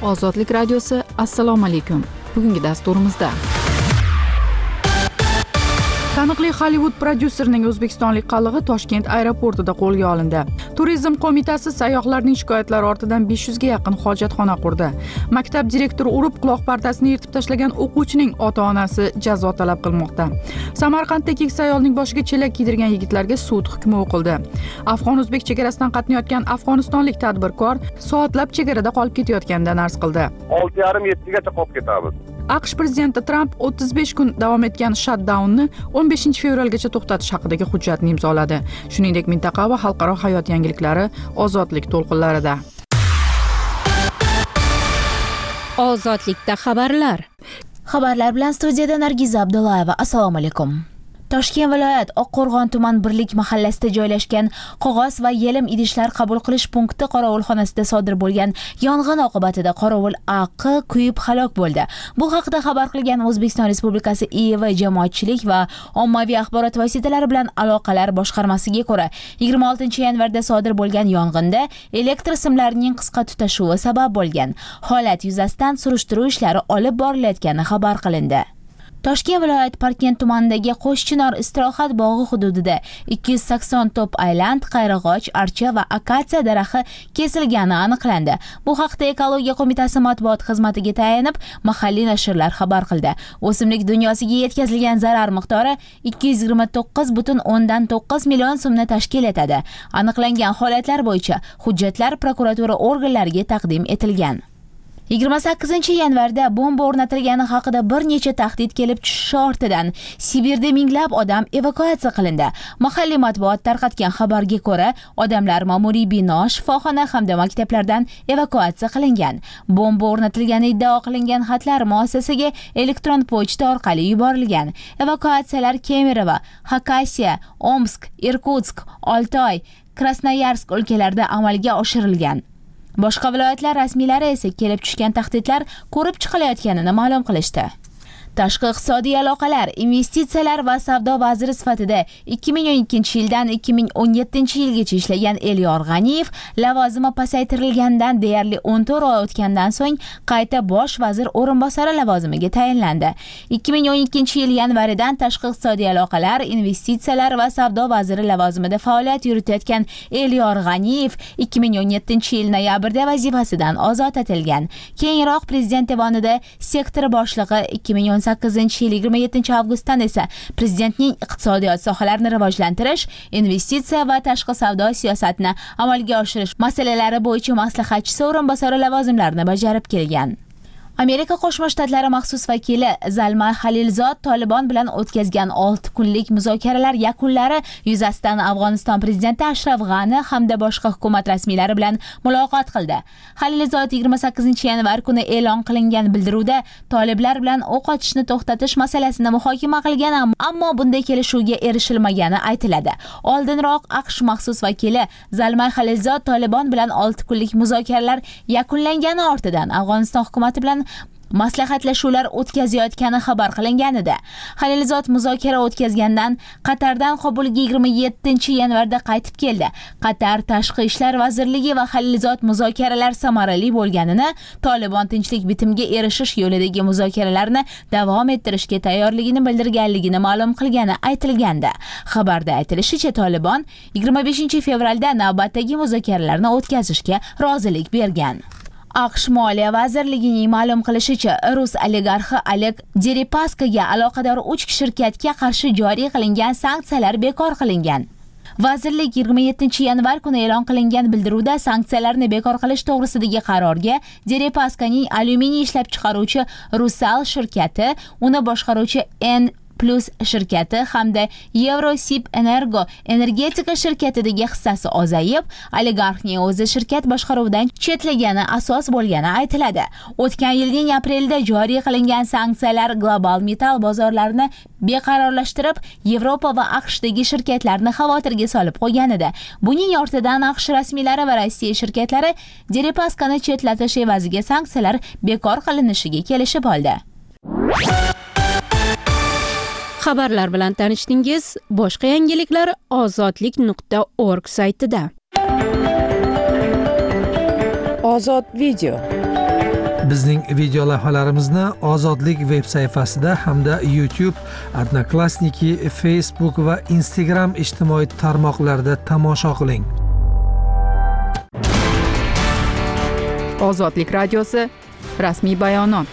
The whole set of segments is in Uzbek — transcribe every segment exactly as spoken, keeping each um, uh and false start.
Ozodlik radiosi, assalomu alaykum. Bugungi dasturimizda taniqli Hollywood prodyuserining o'zbekistonlik qalig'i Toshkent aeroportida qo'lga olindi. Turizm qo'mitasi sayyohlarning shikoyatlari ortidan besh yuzga yaqin hojatxona qurdi. Maktab direktori urib quloq pardasini yirtib tashlagan o'quvchining ota-onasi jazo talab qilmoqda. Samarqandda keksa ayolning boshiga chelak kiydirgan yigitlarga sud hukmi o'qildi. Afg'on-o'zbek chegarasidan qatnayotgan afg'onistonlik tadbirkor soatlab chegarada qolib ketayotganidan arz qildi. olti yarim yettigacha qolib ketamiz. AQSh prezidenti Tramp o'ttiz besh kun davom etgan shutdownni o'n beshinchi fevralgacha to'xtatish haqidagi hujjatni imzoladi. Shuningdek, mintaqa va xalqaro hayot yangiliklari ozodlik to'lqinlarida. Ozodlikda xabarlar. Xabarlar bilan studiyada Nargiza Abdullayeva. Assalomu alaykum. Toshkent viloyat Oqqo'rg'on tuman birlik mahallasida joylashgan qog'oz va yelim idishlar qabul qilish punkti qorovulxonasida sodir bo'lgan yong'in oqibatida qorovul A Q kuyib halok bo'ldi. Bu haqida xabar qilgan O'zbekiston Respublikasi I V jamoatchilik va ommaviy axborot vositalari bilan aloqalar boshqarmasiga ko'ra, yigirma oltinchi yanvarda sodir bo'lgan yong'inda elektr simlarining qisqa tutashuvi sabab bo'lgan. Holat yuzasidan surishtiruv ishlari olib borilayotgani xabar qilindi. Toshkent viloyat Parkent tumanidagi Qo'shchinor istirohat bog'i hududida ikki yuz sakson top ayland, qayrag'och, archa va akatsiya daraxti kesilgani aniqlandi. Bu haqda Ekologiya qo'mitasi matbuot xizmatiga tayanib, mahalliy nashrlar xabar qildi. O'simlik dunyosiga yetkazilgan zarar miqdori ikki yuz yigirma to'qqiz butun o'ndan to'qqiz million so'mni tashkil etadi. Aniqlangan holatlar bo'yicha hujjatlar prokuratura organlariga taqdim etilgan. yigirma sakkizinchi yanvarda bomba o'rnatilgani haqida bir necha tahdid kelib tushishi ortidan Sibirda minglab odam evakuatsiya qilindi. Mahalliy matbuot tarqatgan xabarga ko'ra, odamlar ma'muriy bino, shifoxona hamda maktablardan evakuatsiya qilingan. Bomba o'rnatilgani iddao qilingan xatlar muassasaga elektron pochta orqali yuborilgan. Evakuatsiyalar Kemerovo, Xakasiya, Omsk, Irkutsk, Oltoy, Krasnoyarsk o'lkalarida amalga oshirilgan. Boshqa viloyatlar rasmiylari esa kelib tushgan tahdidlar ko'rib chiqilayotganini ma'lum qilishdi. Tashqi iqtisodiy aloqalar, investitsiyalar va savdo vaziri sifatida ikki ming o'n ikkinchi yildan ikki ming o'n yettinchi yilgacha ishlagan Elyor G'aniyev lavozimi pasaytirilgandan deyarli o'n to'rt oy o'tgandan so'ng qayta bosh vazir o'rinbosari lavozimiga tayinlandi. ikki ming o'n ikkinchi yil yanvaridan tashqi iqtisodiy aloqalar, investitsiyalar va savdo vaziri lavozimida faoliyat yuritayotgan Elyor G'aniyev ikki ming o'n yettinchi yil noyabrda vazifasidan ozod etilgan. Keyinroq prezident devonida sektor boshlig'i ikki ming o'n sakkizinchi yil yigirma yettinchi avgustdan esa prezidentning iqtisodiyot sohalarini rivojlantirish, investitsiya va tashqi savdo siyosatini amalga oshirish masalalari bo'yicha maslahatchisi o'rinbosari lavozimlarini bajarib kelgan. Amerika Qo'shma Shtatlari maxsus vakili Zalmay Khalilzod Tolibon bilan o'tkazgan olti kunlik muzokaralar yakunlari yuzasidan Afg'oniston prezidenti Ashraf G'ani hamda boshqa hukumat rasmiylari bilan muloqot qildi. Khalilzod yigirma sakkizinchi yanvar kuni e'lon qilingan bildiruvda toliblar bilan o'q otishni to'xtatish masalasini muhokama qilgan, ammo bunday kelishuvga erishilmagani aytiladi. Oldinroq AQSh maxsus vakili Zalmay Khalilzod Tolibon bilan olti kunlik muzokaralar yakunlangani ortidan Afg'oniston hukumati bilan maslahatlashuvlar o'tkazayotgani xabar qilingan edi. Khalilzod muzokara o'tkazgandan Qatardan Qobulga yigirma yettinchi yanvarda qaytib keldi. Qatar Tashqi ishlar vazirligi va Khalilzod muzokaralar samarali bo'lganini, Tolibon tinchlik bitimiga erishish yo'lidagi muzokaralarni davom ettirishga tayyorligini bildirganligini ma'lum qilgani aytilgandi. Xabarda aytilishicha, Tolibon yigirma beshinchi fevralda navbatdagi muzokaralarni o'tkazishga rozilik bergan. AQSh Moliya vazirligining ma'lum qilishicha, rus oligarxi Oleg Deripaskaga aloqador uch shirkatga qarshi joriy qilingan sanksiyalar bekor qilingan. Vazirlik yigirma yettinchi yanvar kuni e'lon qilingan bildiruvda sanksiyalarni bekor qilish to'g'risidagi qarorga Deripaskaning alyuminiy ishlab chiqaruvchi Rusal shirkati, uni boshqaruvchi N Plus shirkati hamda Eurosip Energo energetika shirkatidagi hissasi ozayib, oligarxning o'zi shirkat boshqaruvidan chetlagani asos bo'lgani aytiladi. O'tgan yilning aprelida joriy qilingan sanksiyalar global metal bozorlarini beqarorlashtirib, Yevropa va AQShdagi shirkatlarni xavotirga solib qo'ygan edi. Buning ortidan AQSh rasmiylari va Rossiya shirkatlari Deripaskani chetlatish evaziga sanksiyalar bekor qilinishiga kelishib oldi. Xabarlar bilan tanishdingiz. Boshqa yangiliklar ozodlik nuqta org saytida. Ozod video. Bizning video lavhalarimizni Ozodlik veb sayfasida hamda YouTube, Odnoklassniki, Facebook va Instagram ijtimoiy tarmoqlarida tomosha qiling. Ozodlik radiosi rasmiy bayonot.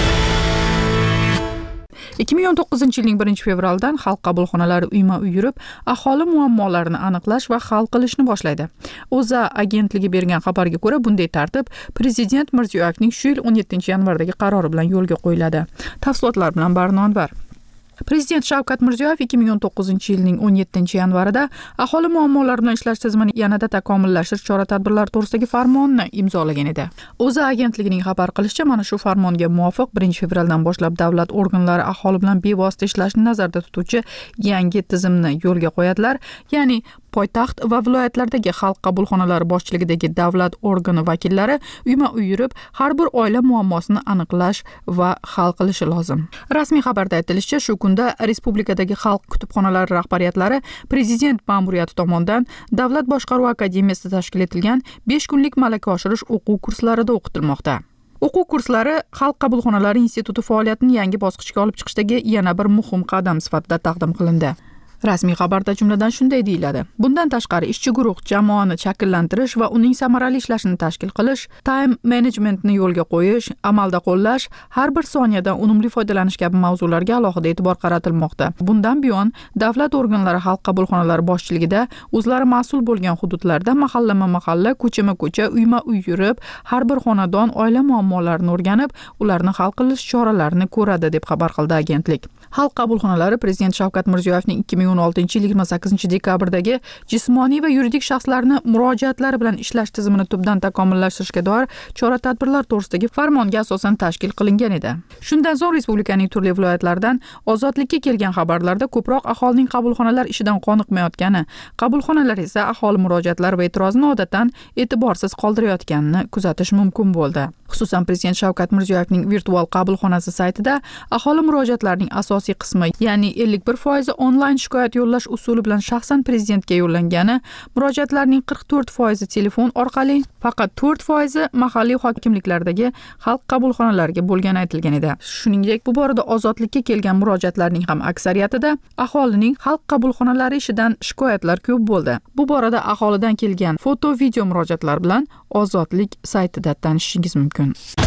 ikki ming o'n to'qqizinchi yilning birinchi fevralidan xalq qabulxonalari uyma-uy yurib, aholi muammolarini aniqlash va hal qilishni boshlaydi. O'zA agentligi bergan xabarga ko'ra, bunday tartib Prezident Mirziyoyevning shu yil o'n yettinchi yanvardagi qarori bilan yo'lga qo'yiladi. Tafsilotlar bilan Barno Anvar. Prezident Shavkat Mirziyoyev ikki ming o'n to'qqizinchi yilning o'n yettinchi yanvarida aholi muammolari bilan ishlash tizimini yanada takomillashtirish chora-tadbirlari to'g'risidagi farmonni imzolagan edi. O'zA agentligining xabar qilishicha, mana shu farmonga muvofiq birinchi fevraldan boshlab davlat organlari aholi bilan bevosita ishlashni nazarda tutuvchi yangi tizimni yo'lga qo'yadilar, ya'ni poytaxt va viloyatlardagi xalq qabulxonalari boshchiligidagi davlat organi vakillari uyma-uy yurib, har bir oila muammosini aniqlash va hal qilishi lozim. Rasmiy xabarda aytilishicha, shu kunda respublikadagi xalq kutubxonalari rahbariyatlari Prezident ma'muriyati tomonidan Davlat boshqaruvi akademiyasida tashkil etilgan besh kunlik malaka oshirish o'quv kurslarida o'qitilmoqda. O'quv kurslari Xalq qabulxonalari instituti faoliyatini yangi bosqichga olib chiqishdagi yana bir muhim qadam sifatida taqdim qilindi. Rasmiy xabarda jumladan shunday deyiladi. Bundan tashqari ishchi guruh jamoani shakllantirish va uning samarali ishlashini tashkil qilish, time managementni yo'lga qo'yish, amalda qo'llash, har bir soniyadan unumli foydalanish kabi mavzularga alohida e'tibor qaratilmoqda. Bundan buyon davlat organlari xalq qabulxonalari boshchiligida o'zlari mas'ul bo'lgan hududlarda mahallama-mahalla, ko'chama-ko'cha, uyma-uy yurib, har bir xonadon oila muammolarini o'rganib, ularni hal qilish choralarini ko'radi, deb xabar qildi agentlik. Xalq qabulxonalari Prezident Shavkat Mirziyoyevning ikki ming o'n oltinchi yil yigirma sakkizinchi dekabrdagi jismoniy va yuridik shaxslarni murojaatlari bilan ishlash tizimini tubdan takomillashtirishga doir chora-tadbirlar to'g'risidagi farmonga asosan tashkil qilingan edi. Shundan so'ng respublikaning turli viloyatlaridan ozodlikka kelgan xabarlarda ko'proq aholining qabulxonalar ishidan qoniqmayotgani, qabulxonalar esa aholi murojaatlari va e'tirozini odatdan e'tiborsiz qoldirayotganini kuzatish mumkin bo'ldi. Xususan, Prezident Shavkat Mirziyoyevning virtual qabulxonasi saytida aholi murojaatlarining asosiy qismi, ya'ni ellik bir foizi onlayn shikoyat yo'llash usuli bilan shaxsan prezidentga yo'llangani, murojaatlarning qirq to'rt foizi telefon orqali, faqat to'rt foizi mahalliy hokimliklardagi xalq qabulxonalariga bo'lgani aytilgan edi. Shuningdek, bu borada ozodlikka kelgan murojaatlarning ham aksariyatida aholining xalq qabulxonalari ishidan shikoyatlar ko'p bo'ldi. Bu borada aholidan kelgan foto, video murojaatlar bilan Ozodlik saytida tanishishingiz mumkin.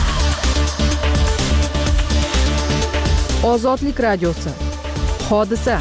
Ozodlik radiosi. Hodisa.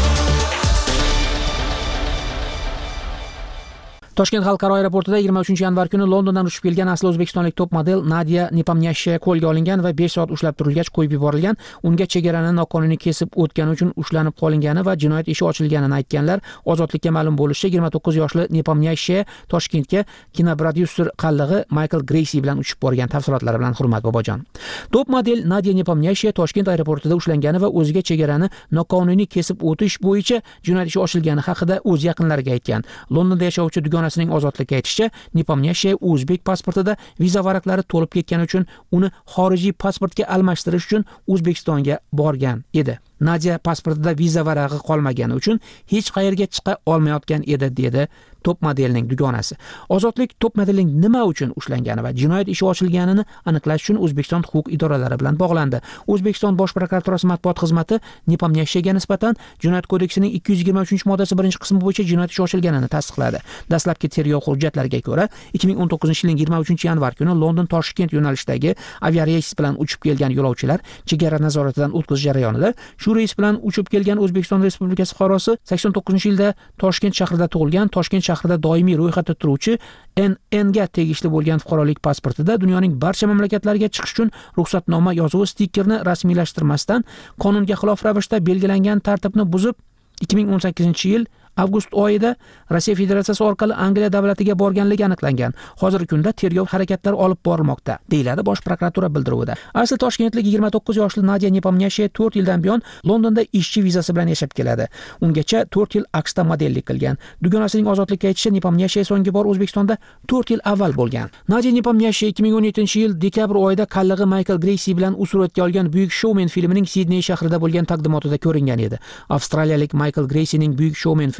Toshkent xalqaro aeroportida yigirma uchinchi yanvar kuni Londondan uchib kelgan asli o'zbekistonlik top model Nadia Nepomniashchiya qo'lga olingan va besh soat ushlab turilgach qo'yib yuborilgan. Unga chegarani noqonuniy kesib o'tgani uchun ushlanib qolingani va jinoyat ishi ochilganini aytganlar. Ozodlikka ma'lum bo'lishicha, yigirma to'qqiz yoshli Nepomniashchiya Toshkentga kinoprodyuser qallig'i Michael Greysi bilan uchib borgan. Tafsilotlari bilan Hurmat Bobojon. Top model Nadia Nepomniashchiya Toshkent aeroportida ushlangani va o'ziga chegarani noqonuniy kesib o'tish bo'yicha jinoyat ishi ochilgani haqida o'z yaqinlariga aytgan. Londonda yashovchi dugonasining Ozodlikka aytishicha, Nepomniashchiya o'zbek pasportida viza varaqlari to'lib ketgani uchun uni xorijiy pasportga almashtirish uchun O'zbekistonga borgan edi. Nadia pasportida viza varag'i qolmagani uchun hech qayerga chiqa olmayotgan edi, dedi top modelning dugonasi. Ozodlik top modelning nima uchun ushlangani va jinoyat ishi ochilganini aniqlash uchun O'zbekiston huquq idoralari bilan bog'landi. O'zbekiston Bosh prokuraturasi matbuot xizmati Nepomniashchiyaga nisbatan Jinoyat kodeksining ikki yuz yigirma uchinchi moddasi birinchi qismi bo'yicha jinoyat ishi ochilganini tasdiqladi. Dastlabki tergov hujjatlariga ko'ra, ikki ming o'n to'qqizinchi yilning yigirma uchinchi yanvar kuni London Toshkent yo'nalishidagi aviareys bilan uchib kelgan yo'lovchilar chegara nazoratidan o'tkazish jarayonida shu reys bilan uchib kelgan O'zbekiston Respublikasi fuqarosi sakson to'qqizinchi yilda Toshkent shahrida tug'ilgan, Toshkent shahrida doimiy ro'yxatda turuvchi N N ga tegishli bo'lgan fuqarolik pasportida dunyoning barcha mamlakatlariga chiqish uchun ruxsatnoma yozuvi stikerni rasmiylashtirmasdan qonunga xilof ravishda belgilangan tartibni buzib ikki ming o'n sakkizinchi yil avgust oyida Rossiya Federatsiyasi orqali Angliya davlatiga borganligi aniqlangan. Hozirgi kunda tergov harakatlari olib borilmoqda, deyiladi Bosh prokuratura bildiruvida. Asli toshkentlik yigirma to'qqiz yoshli Nadia Nepomniashchiya to'rt yildan buyon Londonda ishchi vizasi bilan yashab keladi. Ungacha to'rt yil AQShda modellik qilgan. Dugonasining Ozodlikka aytishicha, Nepomniashchiya so'nggi bor O'zbekistonda to'rt yil avval bo'lgan. Nadia Nepomniashchiya ikki ming o'n yettinchi yil dekabr oyida qallig'i Michael Greysi bilan suratga olgan Buyuk shoumen filmining Sidney shahrida bo'lgan taqdimotida ko'ringan edi. Avstraliyalik Michael Greysining Buyuk shoumen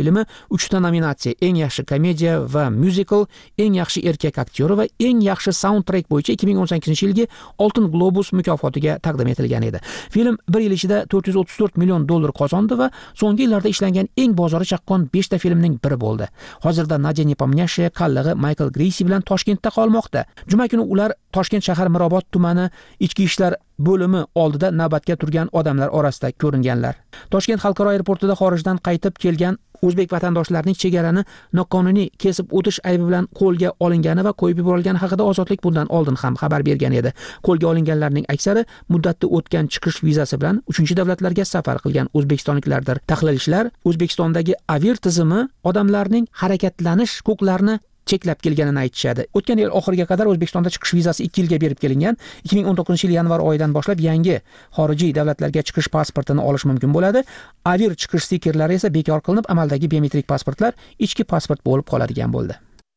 filmi uchta nominatsiya: eng yaxshi komediya va myuzikl, eng yaxshi erkak aktyori va eng yaxshi soundtrack bo'yicha ikki ming o'n sakkizinchi yilgi Oltin Globus mukofotiga taqdim etilgan edi. Film bir yil ichida to'rt yuz o'ttiz to'rt million dollar qozondi va so'nggi yillarda ishlangan eng bozori chaqqon beshta filmning biri bo'ldi. Hozirda Nadya Nepomnyashaya qallig'i Michael Greysi bilan Toshkentda qolmoqda. Juma kuni ular Toshkent shahar Mirobod tumani ichki ishlar bo'limi oldida navbatga turgan odamlar orasida ko'ringanlar. Toshkent xalqaro aeroportida xorijdan qaytib kelgan o'zbek vatandoshlarning chegarani noqonuniy kesib o'tish aybi bilan qo'lga olingani va qo'yib yuborilgani haqida Ozodlik bundan oldin ham xabar bergan edi. Qo'lga olinganlarning aksari muddatda o'tgan chiqish vizasi bilan uchinchi davlatlarga safar qilgan o'zbekistonliklardir. Tahlilchilar O'zbekistondagi avir tizimi odamlarning harakatlanish huquqlarini cheklab kelganini aytishadi. O'tgan yil oxiriga qadar O'zbekistonda chiqish vizasi ikki yilga berib kelingan. ikki ming o'n to'qqizinchi yil yanvar oyidan boshlab yangi xorijiy davlatlarga chiqish pasportini olish mumkin bo'ladi. Avir chiqish stikerlari esa bekor qilinib, amaldagi biometrik pasportlar ichki pasport bo'lib qoladigan bo'ldi.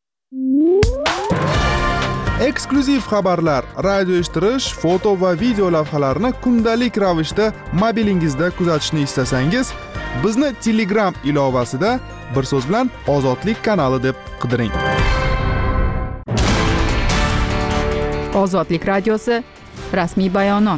Eksklyuziv xabarlar, radio eshittirish, foto va video lavhalarni kundalik ravishda mobilingizda kuzatishni istasangiz, bizni Telegram ilovasida bir so'z bilan Ozodlik kanali deb qidiring. Ozodlik radiosi rasmiy bayonot.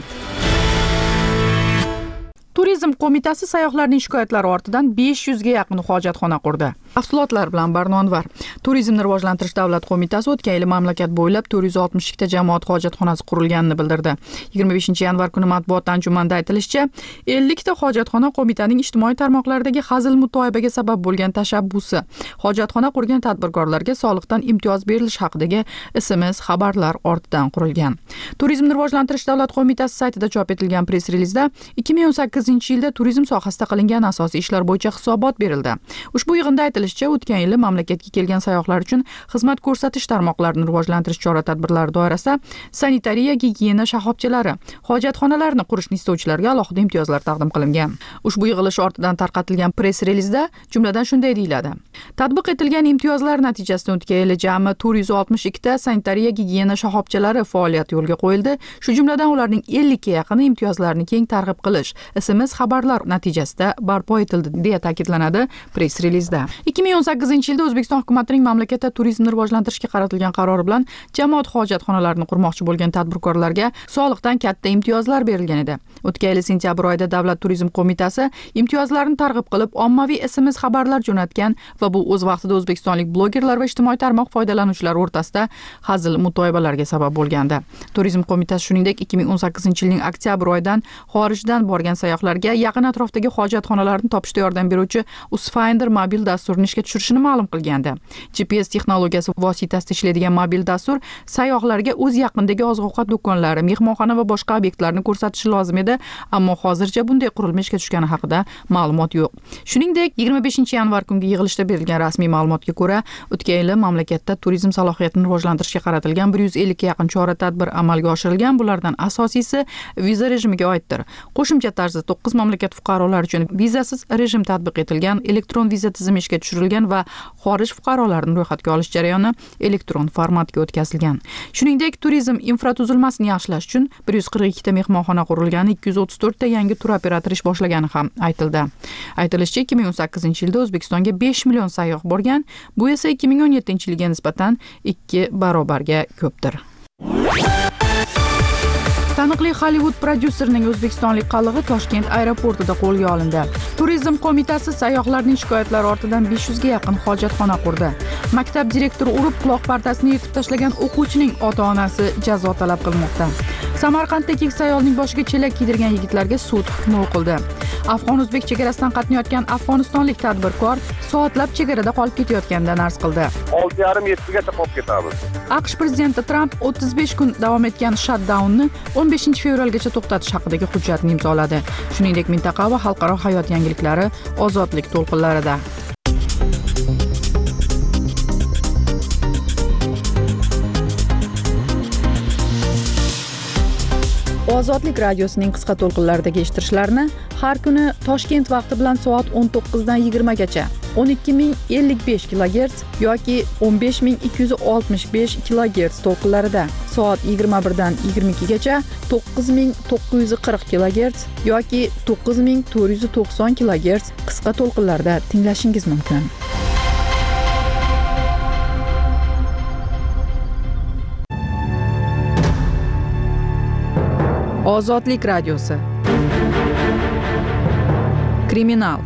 Turizm qo'mitasi sayyohlarning shikoyatlari ortidan besh yuzga yaqin hojatxona qurdi. Afsulotlar bilan Barnonvar. Turizmni rivojlantirish davlat qo'mitasi o'tgan yil mamlakat bo'ylab to'rt yuz oltmish ikkita jamoat hojatxonasi qurilganini bildirdi. yigirma beshinchi yanvar kuni matbuot anjumanida aytilishicha, ellik ta hojatxona qo'mitaning ijtimoiy tarmoqlardagi hazil mutoyibaga sabab bo'lgan tashabbusi. Hojatxona qurgan tadbirkorlarga soliqdan imtiyoz berilish haqidagi S M S xabarlar ortidan qurilgan. Turizmni rivojlantirish davlat qo'mitasi saytida chop etilgan press-relizda ikki ming o'n sakkizinchi yilda turizm sohasida qilingan asosiy ishlar bo'yicha hisobot berildi. Ushbu yig'inda aytilishicha, o'tgan yili mamlakatga kelgan sayyohlar uchun xizmat ko'rsatish tarmoqlarini rivojlantirish chora-tadbirlari doirasida sanitariya, gigiyena shoxobchalari, hojatxonalarni qurishni istovchilarga alohida imtiyozlar taqdim qilingan. Ushbu yig'ilish ortidan tarqatilgan press-relizda jumladan shunday deyiladi: Tatbiq etilgan imtiyozlar natijasida o'tgan yili jami to'rt yuz oltmish ikkita sanitariya, gigiyena shoxobchalari faoliyati yo'lga qo'yildi. Shu jumladan ularning ellik ga yaqini imtiyozlarni keng targ'ib qilish, S M S xabarlar natijasida barpo etildi, deya ta'kidlanadi press-relizda. ikki ming o'n sakkizinchi yilda O'zbekiston hukumatining mamlakatda turizmni rivojlantirishga qaratilgan qarori bilan jamoat hojatxonalarini qurmoqchi bo'lgan tadbirkorlarga soliqdan katta imtiyozlar berilgan edi. O'tgan yil sentyabr oyida Davlat turizm qo'mitasi imtiyozlarni targ'ib qilib, ommaviy S M S xabarlar jo'natgan va bu o'z vaqtida o'zbekistonlik blogerlar va ijtimoiy tarmoq foydalanuvchilari o'rtasida hazil mutoyibalarga sabab bo'lgandi. Turizm qo'mitasi shuningdek ikki ming o'n sakkizinchi yilning oktyabr oyidan xorijdan borgan sayyohlarga yaqin atrofdagi hojatxonalarni topishda yordam beruvchi Usfinder mobil dasturini ishga tushirishini ma'lum qilgandi. G P S texnologiyasi vositasida ishlaydigan mobil dastur sayyohlarga o'z yaqinidagi oziq-ovqat do'konlari, mehmonxona va boshqa obyektlarni ko'rsatishi lozim edi, ammo hozircha bunday qurilma ishga tushgani haqida ma'lumot yo'q. Shuningdek, yigirma beshinchi yanvar kungi yig'ilishda berilgan rasmiy ma'lumotga ko'ra, o'tgan yili mamlakatda turizm salohiyatini rivojlantirishga qaratilgan bir yuz ellik ga yaqin chora-tadbir amalga oshirilgan. Bulardan asosiysi viza rejimiga oiddir. Qo'shimcha tarzda to'qqiz mamlakat fuqarolari uchun vizasiz rejim tatbiq etilgan, elektron viza tizimi ishga tushirilgan va xorij fuqarolarini ro'yxatga olish jarayoni elektron formatga o'tkazilgan. Shuningdek, turizm infratuzilmasini yaxshilash uchun bir yuz qirq ikkita mehmonxona qurilgani, ikki yuz o'ttiz to'rt ta yangi tur operatori ish boshlagani ham aytildi. Aytilishicha, ikki ming o'n sakkizinchi yilda O'zbekistonga besh million sayyoh borgan, bu esa ikki ming o'n yettinchi yilga nisbatan ikki barobarga ko'pdir. Taniqli Hollywood prodyuserining o'zbekistonlik qallig'i Toshkent aeroportida qo'lga olindi. Turizm qo'mitasi sayyohlarning shikoyatlari ortidan besh yuzga yaqin hojatxona qurdi. Maktab direktori urib quloq partasini yirtib tashlagan o'quvchining ota-onasi jazo talab qilmoqda. Samarqandda keksa ayolning boshiga chelak kiydirgan yigitlarga sud hukmi o'qildi. Afg'on-o'zbek chegarasidan qatnayotgan afg'onistonlik tadbirkor soatlab chegarada qolib ketayotganidan arz qildi. olti yarim yettigacha qolib ketamiz. AQSh prezidenti Tramp o'ttiz besh kun davom etgan shutdownni o'n beshinchi fevralgacha to'xtatish haqidagi hujjatni imzoladi. Shuningdek, mintaqa va xalqaro hayot yangiliklari Ozodlik to'lqinlarida. Ozodlik radiosining qisqa to'lqinlaridagi eshittirishlarni har kuni Toshkent vaqti bilan soat o'n to'qqizdan yigirma gacha o'n ikki ming ellik besh kilogerts yoki o'n besh ming ikki yuz oltmish besh kilogerts to'lqinlarida, soat yigirma birdan yigirma ikkigacha to'qqiz ming to'qqiz yuz qirq kilogerts yoki to'qqiz ming to'rt yuz to'qson kilogerts qisqa to'lqinlarda tinglashingiz mumkin. Ozodlik radiosi. Kriminal.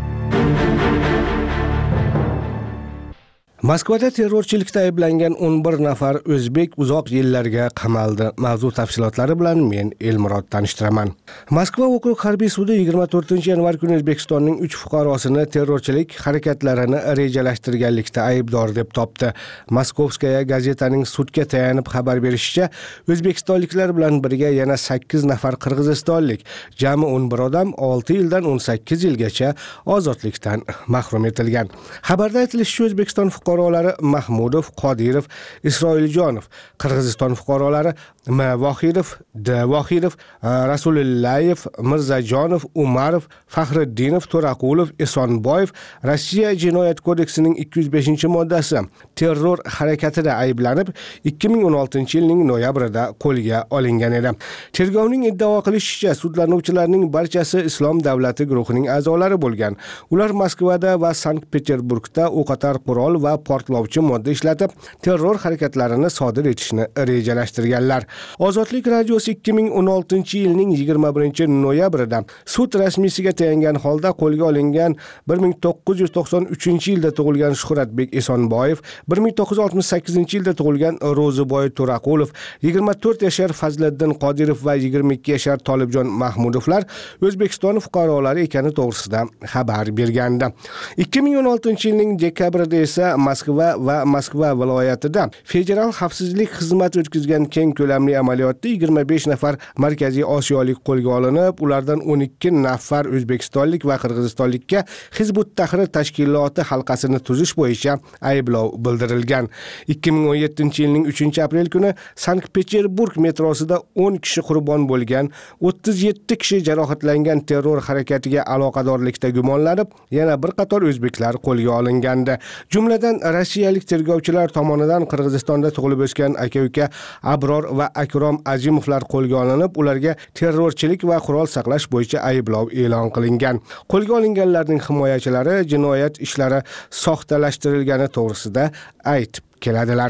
Moskvada terrorchilikda ayblangan o'n bir nafar o'zbek uzoq yillarga qamaldi. Mavzu tafsilotlari bilan men Elmurod tanishtiraman. Moskva okrug harbiy sudi yigirma to'rtinchi yanvar kuni O'zbekistonning uch fuqarosini terrorchilik harakatlarini rejalashtirganlikda aybdor deb topdi. Moskovskaya gazetaning sudga tayanib xabar berishicha, o'zbekistonliklar bilan birga yana sakkiz nafar qirg'izistonlik, jami o'n bir odam olti yildan o'n sakkiz yilgacha ozodlikdan mahrum etilgan. Xabarda aytilishicha, O'zbekiston fuqarolari Mahmudov, Qodirov, Isroiljonov, Qirg'iziston fuqarolari M. Vohidov, D. Vohidov, Rasulillayev, Mirzajonov, Umarov, Faxriddinov, To'raqulov, Esonboyev Rossiya Jinoyat kodeksining ikki yuz beshinchi moddasi terror harakatida ayblanib, ikki ming o'n oltinchi yilning noyabrida qo'lga olingan edi. Tergovning iddao qilishicha, sudlanuvchilarning barchasi Islom davlati guruhining a'zolari bo'lgan. Ular Moskvada va Sankt-Peterburgda o'qotar qurol va portlovchi modda ishlatib, terror harakatlarini sodir etishni rejalashtirganlar. Ozodlik radiosi ikki ming o'n oltinchi yilning yigirma birinchi noyabrida sud rasmiysiga tayangan holda qo'lga olingan bir ming to'qqiz yuz to'qson uchinchi yilda tug'ilgan Shuhratbek Esonboyev, bir ming to'qqiz yuz oltmish sakkizinchi yilda tug'ilgan Ro'ziboy To'raqulov, yigirma to'rt yashar Fazliddin Qodirov va yigirma ikki yashar Tolibjon Mahmudovlar O'zbekiston fuqarolari ekani to'g'risida xabar bergandi. ikki ming o'n oltinchi yilning dekabrida esa Moskva va Moskva viloyatida federal xavfsizlik xizmati o'tkazgan keng ko'lamli amaliyotda yigirma besh nafar Markaziy Osiyolik qo'lga olinib, ulardan o'n ikki nafar o'zbekistonlik va qirg'izistonlikka Hizbut Tahrir tashkiloti halqasini tuzish bo'yicha ayblov bildirilgan. ikki ming o'n yettinchi yilning uchinchi aprel kuni Sankt-Peterburg metrosida o'n kishi qurbon bo'lgan, o'ttiz yetti kishi jarohatlangan terror harakatiga aloqadorlikda gumonlanib, yana bir qator o'zbeklar qo'lga olingandi. Jumladan rossiyalik tergovchilar tomonidan Qirg'izistonda tug'ilib o'sgan aka-uka Abror va Akrom Azimovlar qo'lga olinib, ularga terrorchilik va qurol saqlash bo'yicha ayblov e'lon qilingan. Qo'lga olinganlarning himoyachilari jinoyat ishlari soxtalashtirilgani to'g'risida aytib keladilar.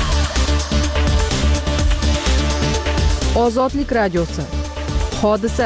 Ozodlik radiosi. Hodisa.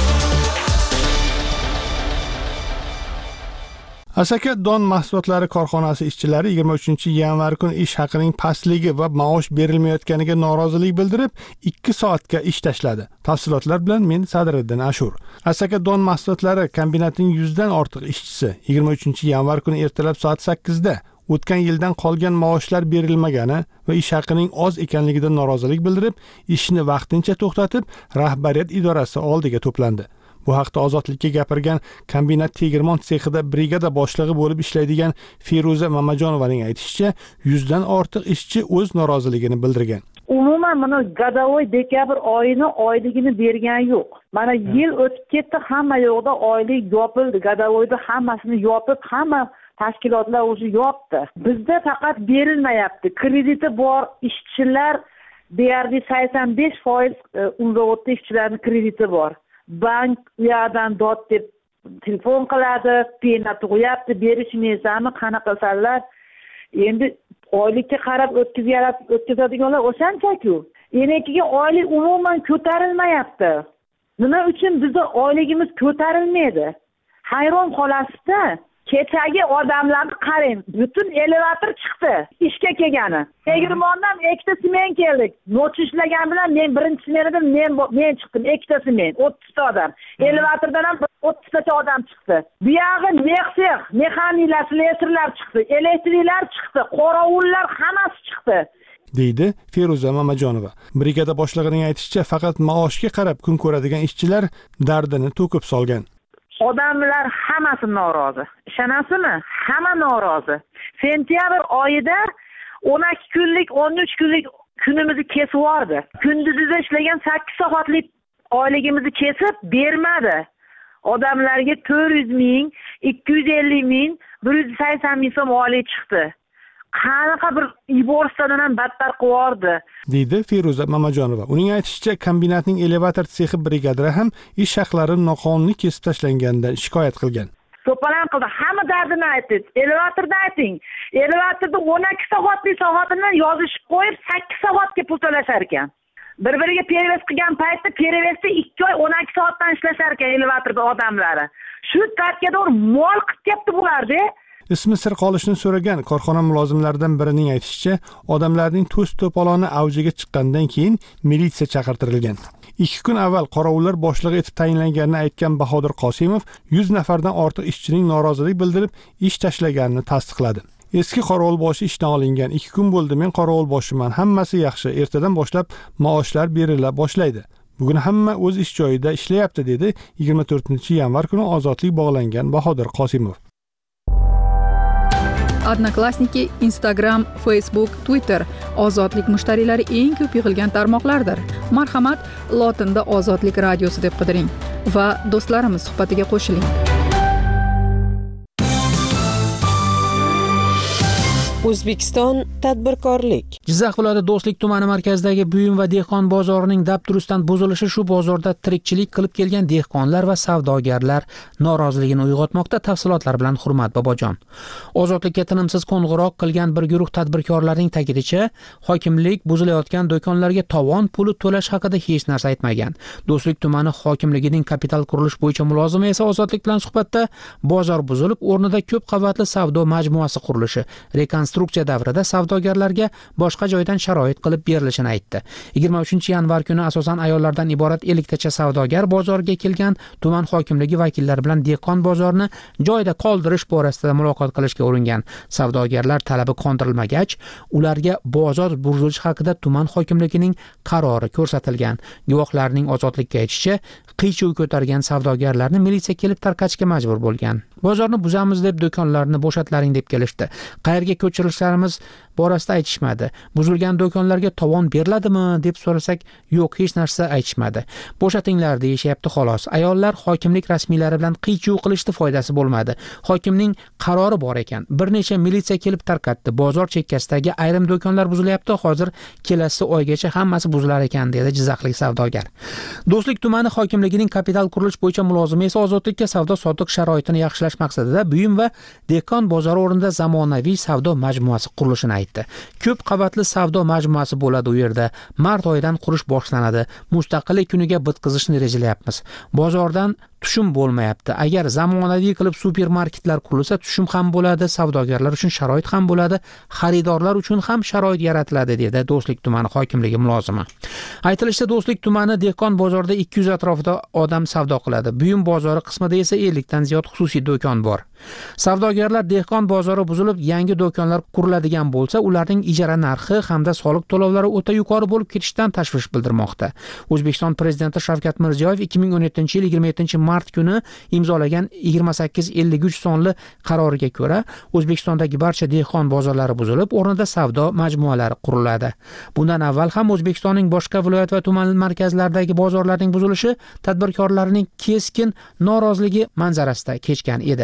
Asaka don mahsulotlari korxonasi ishchilari yigirma uchinchi yanvar kuni ish haqining pastligi va maosh berilmayotganiga norozilik bildirib, ikki soatga ish tashladi. Tafsilotlar bilan men Sadriddin Ashur. Asaka don mahsulotlari kombinatining yuzdan ortiq ishchisi yigirma uchinchi yanvar kuni ertalab soat sakkizda o'tgan yildan qolgan maoshlar berilmagani va ish haqining oz ekanligida norozilik bildirib, ishni vaqtincha to'xtatib, rahbariyat idorasi oldiga to'plandi. Bu haqda Ozodlikka gapirgan kombinat tegirmon sexida brigada boshlig'i bo'lib ishlaydigan Feruza Mamajonovaning aytishicha, yuzdan ortiq ishchi o'z noroziligini bildirgan. Umuman mana gadavoy dekabr oyini oyligini bergan yo'q. Mana yil o'tib ketdi, hamma yo'qda oylik yopildi. Gadavoyda hammasini yopib, hamma tashkilotlar o'zi yopdi. Bizda faqat berilmayapti. Krediti bor ishchilar deyarli sakson besh foiz unzavodda ishchilarning krediti bor. Bank u yerdan dod deb telefon qiladi, pena tug'yapti, berishmaysizmi, qanaqa qilsalar. Endi oylikka qarab o'tkazadiganlar o'shancha-ku. Enekiga oylik umuman ko'tarilmayapti. Nima uchun bizning oyligimiz ko'tarilmaydi? Hayron qolasizda. Kechagi odamlarni qarang, butun elevator chiqdi ishga kelgani. Tegirmondan ikkita smen keldik. Noch ishlagan bilan men birinchi smendan men men chiqdim, ikkita smen, o'ttiz ta odam. Elevatordan ham o'ttiz ta odam chiqdi. Bu yog'i mexsex, mexaniklar, slesarlar chiqdi, elektriklar chiqdi, qorovullar hammasi chiqdi. deydi Feruza Mamajonova. Brigada boshlig'ining aytishicha, faqat maoshga qarab kun ko'radigan ishchilar dardini to'kib solgan. Odamlar hammasi norozi. Ishonasizmi? Hamma norozi. Sentyabr oyida o'n ikki kunlik, o'n uch kunlik kunimizni kesib yubordi. Kunduzida ishlagan sakkiz soatlik oyligimizni kesib bermadi. odamlarga to'rt yuz ming, ikki yuz ellik ming, bir yuz sakson ming so'm oylik chiqdi. Qanaqa bir iborsadan ham battar qiyordi, deydi Feruza Mamajonova. Uning aytishicha, kombinatning elevator sexi brigadiri ham ish haqlari noqonuniy kesib tashlanganidan shikoyat qilgan. To'polon qildi. Hamma dardini aytdi. Elevatorda ayting. Elevatorda o'n ikki soatlik soatini yozishib qo'yib, sakkiz soatga pul to'lashar ekan. Bir-biriga perevez qilgan paytda perevesda ikki oy o'n ikki soatdan ishlashar ekan elevatorda odamlari. Shu tartibga to'g'ri mol qilib ketdi bularda. Ismi sir qolishni so'ragan korxona mulozimlaridan birining aytishicha, odamlarning to's to'poloni avjiga chiqqandan keyin militsiya chaqirtirilgan. ikki kun avval qorovullar boshlig'i etib tayinlanganini aytgan Bahodir Qosimov yuz nafardan ortiq ishchining norozilik bildirib, ish tashlaganini tasdiqladi. Eski qorovulboshi ishdan olingan. ikki kun bo'ldi, men qorovulboshiman. Hammasi yaxshi. Ertadan boshlab maoshlar berila boshlaydi. Bugun hamma o'z ish joyida ishlayapti, dedi yigirma to'rtinchi yanvar kuni ozodlik bog'langan Bahodir Qosimov. Odnoklassniki, Instagram, Facebook, Twitter ozodlik mushtariylari eng ko'p yig'ilgan tarmoqlardir. Marhamat, lotinda Ozodlik radiosi deb qidiring va do'stlarimiz suhbatiga qo'shiling. O'zbekiston tadbirkorlik. Jizzax viloyati Do'stlik tumani markazidagi buyum va dehqon bozorining dabdurustdan buzilishi shu bozorda tirikchilik qilib kelgan dehqonlar va savdogarlar noroziligini uyg'otmoqda. Tafsilotlar bilan Hurmat Bobojon. Ozodlikka tinimsiz qo'ng'iroq qilgan bir guruh tadbirkorlarning ta'kidincha, hokimlik buzilayotgan do'konlarga tovon puli to'lash haqida hech narsa aytmagan. Do'stlik tumani hokimligining kapital qurilish bo'yicha mulozimi esa Ozodlik bilan suhbatda bozor buzilib, o'rnida ko'p qavatli savdo majmuasi qurilishi, rekonstruksiya davrida savdogarlarga boshqa joydan sharoit qilib berilishini aytdi. yigirma uchinchi yanvar kuni asosan ayollardan iborat elliktacha savdogar bozorga kelgan. Tuman hokimligi vakillari bilan dehqon bozorini joyida qoldirish borasida muloqot qilishga uringan. Savdogarlar talabi qondirilmagach, ularga bozor buzilish haqida tuman hokimligining qarori ko'rsatilgan. Guvohlarning Ozodlikka aytishicha, qiy-chuv ko'targan savdogarlarni militsiya kelib tarqatishga majbur bo'lgan. Bozorni buzamiz deb do'konlarni bo'shatlaring deb kelishdi. Qayerga ko'chirishlarimiz borasida aytishmadi. Buzilgan do'konlarga tovon beriladimi deb so'rasak, yo'q, hech narsa aytishmadi. Bo'shatinglar deyishyapti xolos. Ayollar hokimlik rasmiylari bilan qiy-chuv qilishdi, foydasi bo'lmadi. Hokimning qarori bor ekan. Bir necha militsiya kelib tarqatdi. Bozor chekkasidagi ayrim do'konlar buzilyapti. Hozir kelasi oygacha hammasi buzilar ekan, dedi jizzaxlik savdogar. Do'stlik tumani hokimligining kapital qurilish bo'yicha mulozimi esa Ozodlikka savdo-sotiq sharoitini yaxshilash maqsadida buyum va dehqon bozori o'rnida zamonaviy savdo majmuasi qurilishini aytdi. Ko'p qavatli savdo majmuasi bo'ladi u yerda. Mart oyidan qurish boshlanadi. Mustaqillik kuniga bitkazishni rejalayapmiz. Bozordan tushum bo'lmayapti. Agar zamonaviy qilib supermarketlar qurilsa, tushum ham bo'ladi, savdogarlar uchun sharoit ham bo'ladi, xaridorlar uchun ham sharoit yaratiladi, dedi Do'stlik tumani hokimligi mulozimi. Aytilishicha, Do'stlik tumani dehqon bozorida ikki yuz atrofida odam savdo qiladi. Buyum bozori qismida esa ellik dan ziyod xususiy do'kon bor. Savdogarlar dehqon bozori buzilib, yangi do'konlar quriladigan bo'lsa, ularning ijara narxi hamda soliq to'lovlari o'ta yuqori bo'lib ketishidan tashvish bildirmoqda. O'zbekiston prezidenti Shavkat Mirziyoyev ikki ming o'n yettinchi yil yigirma yettinchi mart kuni imzolagan yigirma sakkiz ellik uch sonli qaroriga ko'ra, O'zbekistondagi barcha dehqon bozorlari buzilib, o'rnida savdo majmualari quriladi. Bundan avval ham O'zbekistonning boshqa viloyat va tuman markazlaridagi bozorlarning buzilishi tadbirkorlarning keskin noroziligi manzarasida kechgan edi.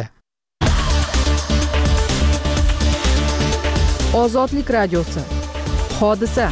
Ozodlik radiosi. Hodisa.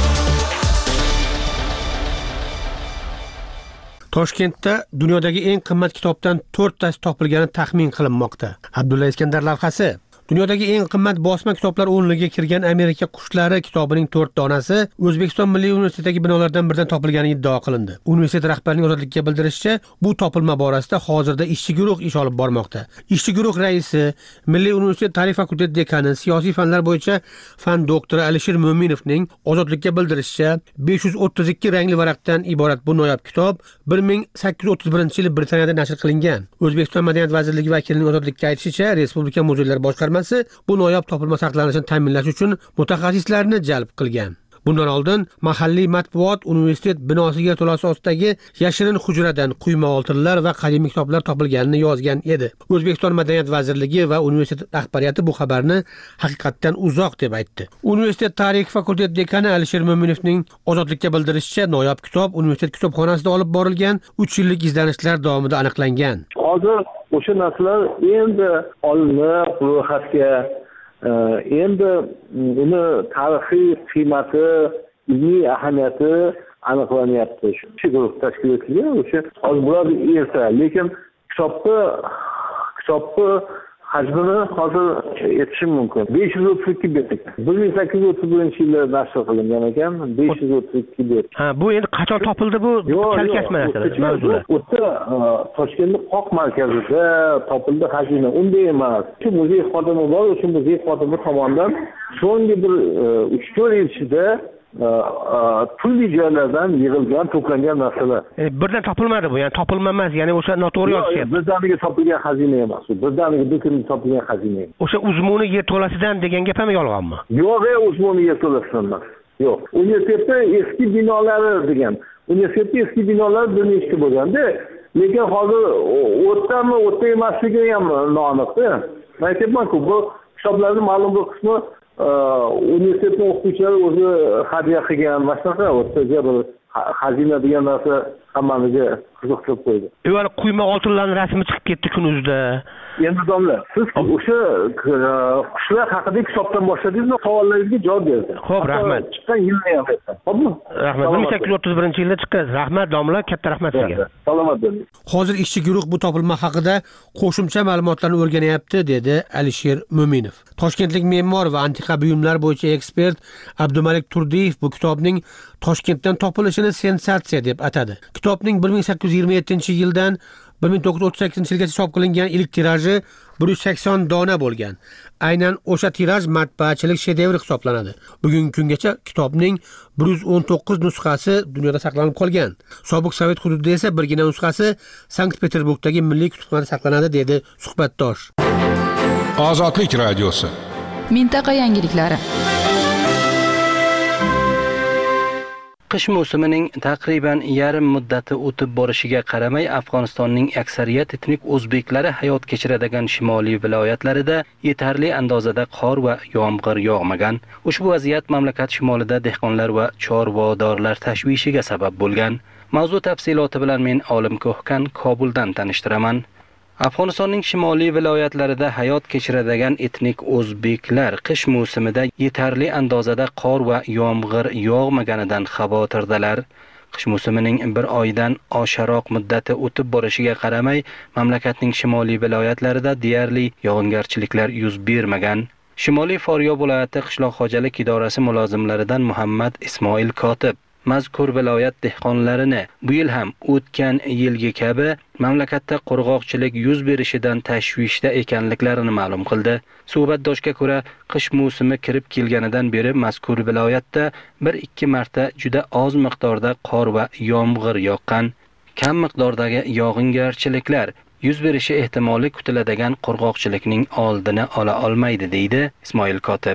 Toshkentda dunyodagi eng qimmat kitobdan to'rttasi topilgani taxmin qilinmoqda. Abdulla Iskandar lavhasi. Dunyodagi eng qimmat bosma kitoblar o'nligiga kirgan Amerika qushlari kitobining to'rt donasi O'zbekiston Milliy universitetidagi binolardan biridan topilgani iddao qilindi. Universitet rahbarining Ozodlikka bildirishicha, bu topilma borasida hozirda ishchi guruh ish olib bormoqda. Ishchi guruh raisi, Milliy universitet tarix fakulteti dekani, siyosiy fanlar bo'yicha fan doktori Alisher Mo'minovning Ozodlikka bildirishicha, besh yuz o'ttiz ikki rangli varaqdan iborat bu noyob kitob bir ming sakkiz yuz o'ttiz birinchi yil Britaniyada nashr qilingan. O'zbekiston Madaniyat vazirligi vakilining Ozodlikka aytishicha, Respublika muzeylar boshqarmasi bu noyob topilma saqlanishini ta'minlash uchun mutaxassislarni jalb qilgan. Bundan oldin mahalliy matbuot universitet binosiga to'lasi ostidagi yashirin hujradan quyma oltinlar va qadimiy kitoblar topilganini yozgan edi. O'zbekiston Madaniyat vazirligi va universitet rahbariyati bu xabarni haqiqatdan uzoq deb aytdi. Universitet tarix fakulteti dekani Alisher Mo'minovning Ozodlikka bildirishicha, noyob kitob universitet kitobxonasida olib borilgan uch yillik izlanishlar davomida aniqlangan. Hozir o'sha narsalar endi olinib, ro'yxatga, endi uni tarixiy qiymati, ilmiy ahamiyati aniqlanyapti. Shu guruh tashkil etilgan, o'sha hozir bular erta, lekin kitobni kitobni hajmini hozir aytishim mumkin. besh yuz o'ttiz ikki bet. bir ming sakkiz yuz o'ttiz birinchi yilda nashr qilingan ekan, besh yuz o'ttiz ikki bet. Ha, bu endi qachon topildi bu? Chalkashma narsalar. O'ta Toshkentning Qoq markazida topildi xazina. Unday emas. Shu muzey xodimi bor, shu muzey xodimi tomonidan so'nggi bir uch to'rt yil ichida turli joylardan yig'ilgan, to'plangan narsalar. E, birdan topilmadi bu, ya'ni topilma emas, ya'ni o'sha noto'g'ri yozishyapti. Birdaniga topilgan xazina emas, u birdaniga bir kunda topilgan xazina. O'sha uzmuni yer to'lasidan degan gap ham yolg'onmi? Yo'q, uzmuni yer to'lasidan emas. Yo'q. Universitetning eski binolari degan. Universitetning eski binolari bir nechta bo'lganda, lekin hozir o'tdami, o'tda emasligi ham noaniqda. Men aytayapman-ku, bu kitoblarning ma'lum bir qismi universitetning o'qituvchilari o'zi hadya qilgan, masalan, o'rtaga bir xazina degan narsa hammaniga qiziqtirib qo'ydi. Ular quyma oltinlarning rasmi chiqib ketdi kun o'zida. Endi domla, siz o'sha qushlar haqidagi kitobdan boshladingizmi? Savollaringizga javob berdim. Xo'p, rahmat. Chiqqan yilni ham aytdim. Xo'pmi? Rahmat. bir ming sakkiz yuz o'ttiz birinchi yilda chiqqan. Rahmat domla, katta rahmat sizga. Salomat bo'ling. Hozir ishchi guruh bu topilma haqida qo'shimcha ma'lumotlarni o'rganyapti, dedi Alisher Mo'minov. Toshkentlik me'mor va antiqa buyumlar bo'yicha ekspert Abdumalik Turdiyev bu kitobning Toshkentdan topilishini sensatsiya deb atadi. Kitobning bir ming sakkiz yuz yigirma yettinchi yildan bir ming to'qqiz yuz o'ttiz sakkizinchi yilgacha chop qilingan ilk tiraji bir yuz sakson dona bo'lgan. Aynan o'sha tiraj matbaachilik shedevri hisoblanadi. Bugungi kungacha kitobning bir yuz o'n to'qqiz nusxasi dunyoda saqlanib qolgan. Sobiq Sovet hududida esa birgina nusxasi Sankt-Peterburgdagi Milliy kutubxonada saqlanadi, dedi suhbatdosh. Ozodlik radiosi. Mintaqa yangiliklari. Qish mavsumining taqriban yarim muddati o'tib borishiga qaramay, Afg'onistonning aksariyat etnik o'zbeklari hayot kechiradigan shimoliy viloyatlarida yetarli andozada qor va yomg'ir yog'magan. Ushbu vaziyat mamlakat shimolida dehqonlar va chorvadorlar tashvishiga sabab bo'lgan. Mavzu tafsiloti bilan men Olim Ko'hkan Kobuldan tanishtiraman. Afg'onistonning shimoliy viloyatlarida hayot kechiradigan etnik o'zbeklar qish mavsumida yetarli andozada qor va yomg'ir yog'maganidan xavotirdalar. Qish mavsumining bir oydan osharoq muddati o'tib borishiga qaramay, mamlakatning shimoliy viloyatlarida deyarli yog'ingarchiliklar yuz bermagan. Shimoliy Faryob viloyati qishloq xo'jalik idorasi mulozimlaridan Muhammad Ismoil Kotib mazkur viloyat dehqonlarini bu yil ham o'tgan yilgi kabi mamlakatda qurg'oqchilik yuz berishidan tashvishda ekanliklarini ma'lum qildi. Suhbatdoshga ko'ra, qish mavsumi kirib kelganidan beri mazkur viloyatda bir ikki marta juda oz miqdorda qor va yomg'ir yoqqan. Kam miqdordagi yog'ingarchiliklar yuz berishi ehtimoli kutiladigan qurg'oqchilikning oldini ola olmaydi, deydi Ismoil Kotib.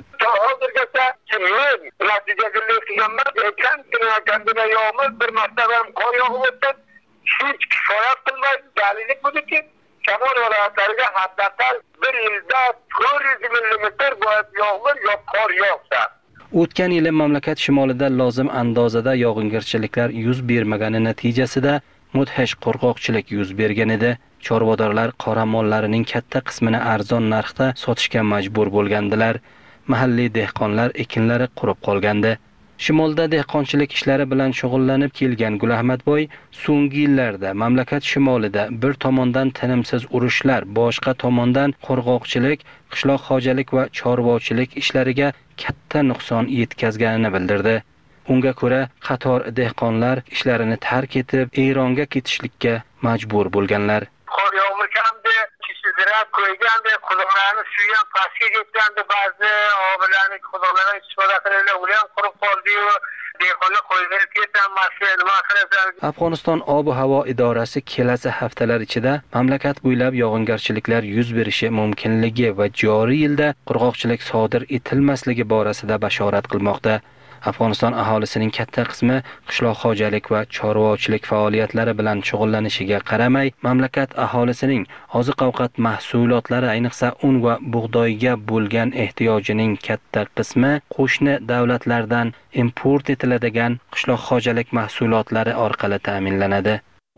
Kendine yağmur bir masrafım kor yağmur ettim. Hiç kifaya kılmaydı. Delilik budur ki Şamol vilayetlerine hatta bir yılda dört yüz milimetre boyut yağmur yok, kor yoksa. O'tgan yili mamlakat shimolida lozim andozada yog'ingarchiliklar yuz bermagani natijasida mudhish qurg'oqchilik yuz bergan edi. Chorvadorlar qoramollarining katta qismini arzon narxda sotishga majbur bo'lgandilar. Mahalliy dehqonlar ekinlari qurib qolgandi. Shimolda dehqonchilik ishlari bilan shug'ullanib kelgan Gulahmadboy so'nggi yillarda mamlakat shimolida bir tomondan tinimsiz urushlar, boshqa tomondan qurg'oqchilik, qishloq xo'jalik va chorvochilik ishlariga katta nuqson yetkazganini bildirdi. Unga ko'ra, qator dehqonlar ishlarini tark etib, Eronga ketishlikka majbur bo'lganlar. Qor yomg'ir kamdi, kishizirab qo'ygandi, quduqlarni suvi ham pastga ketgandi, ba'zi obilarning quduqlari istifoda qilib, ular ham qurib qoldi-yu, dehqonlar qo'yib ketganmasi, nima qiladi? Afg'oniston ob-havo idorasi kelasi haftalar ichida mamlakat bo'ylab yog'ingarchiliklar yuz berishi mumkinligi va joriy yilda qurg'oqchilik sodir etilmasligi borasida bashorat qilmoqda. Afg'oniston aholisining katta qismi qishloq xo'jalik va chorvachilik faoliyatlari bilan shug'ullanishiga qaramay, mamlakat aholisining oziq-ovqat mahsulotlari, ayniqsa un va bug'doyga bo'lgan ehtiyojining katta qismi qo'shni davlatlardan import etiladigan qishloq xo'jalik mahsulotlari orqali ta'minlanadi.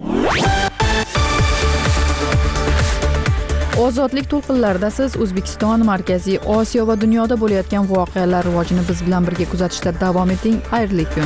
Ozodlik to'lqinlarida siz O'zbekiston, Markaziy Osiyo va dunyoda bo'layotgan voqealar rivojini biz bilan birga kuzatishda davom eting. Xayrli kun.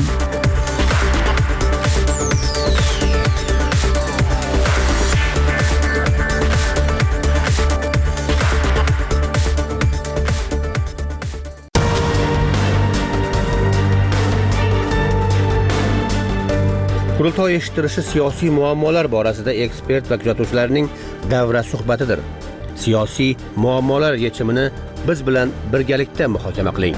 Qurultoy eshittirishi siyosiy muammolar borasida ekspert va kuzatuvchilarning davra suhbatidir. Siyosiy muammolar yechimini biz bilan birgalikda muhokama qiling.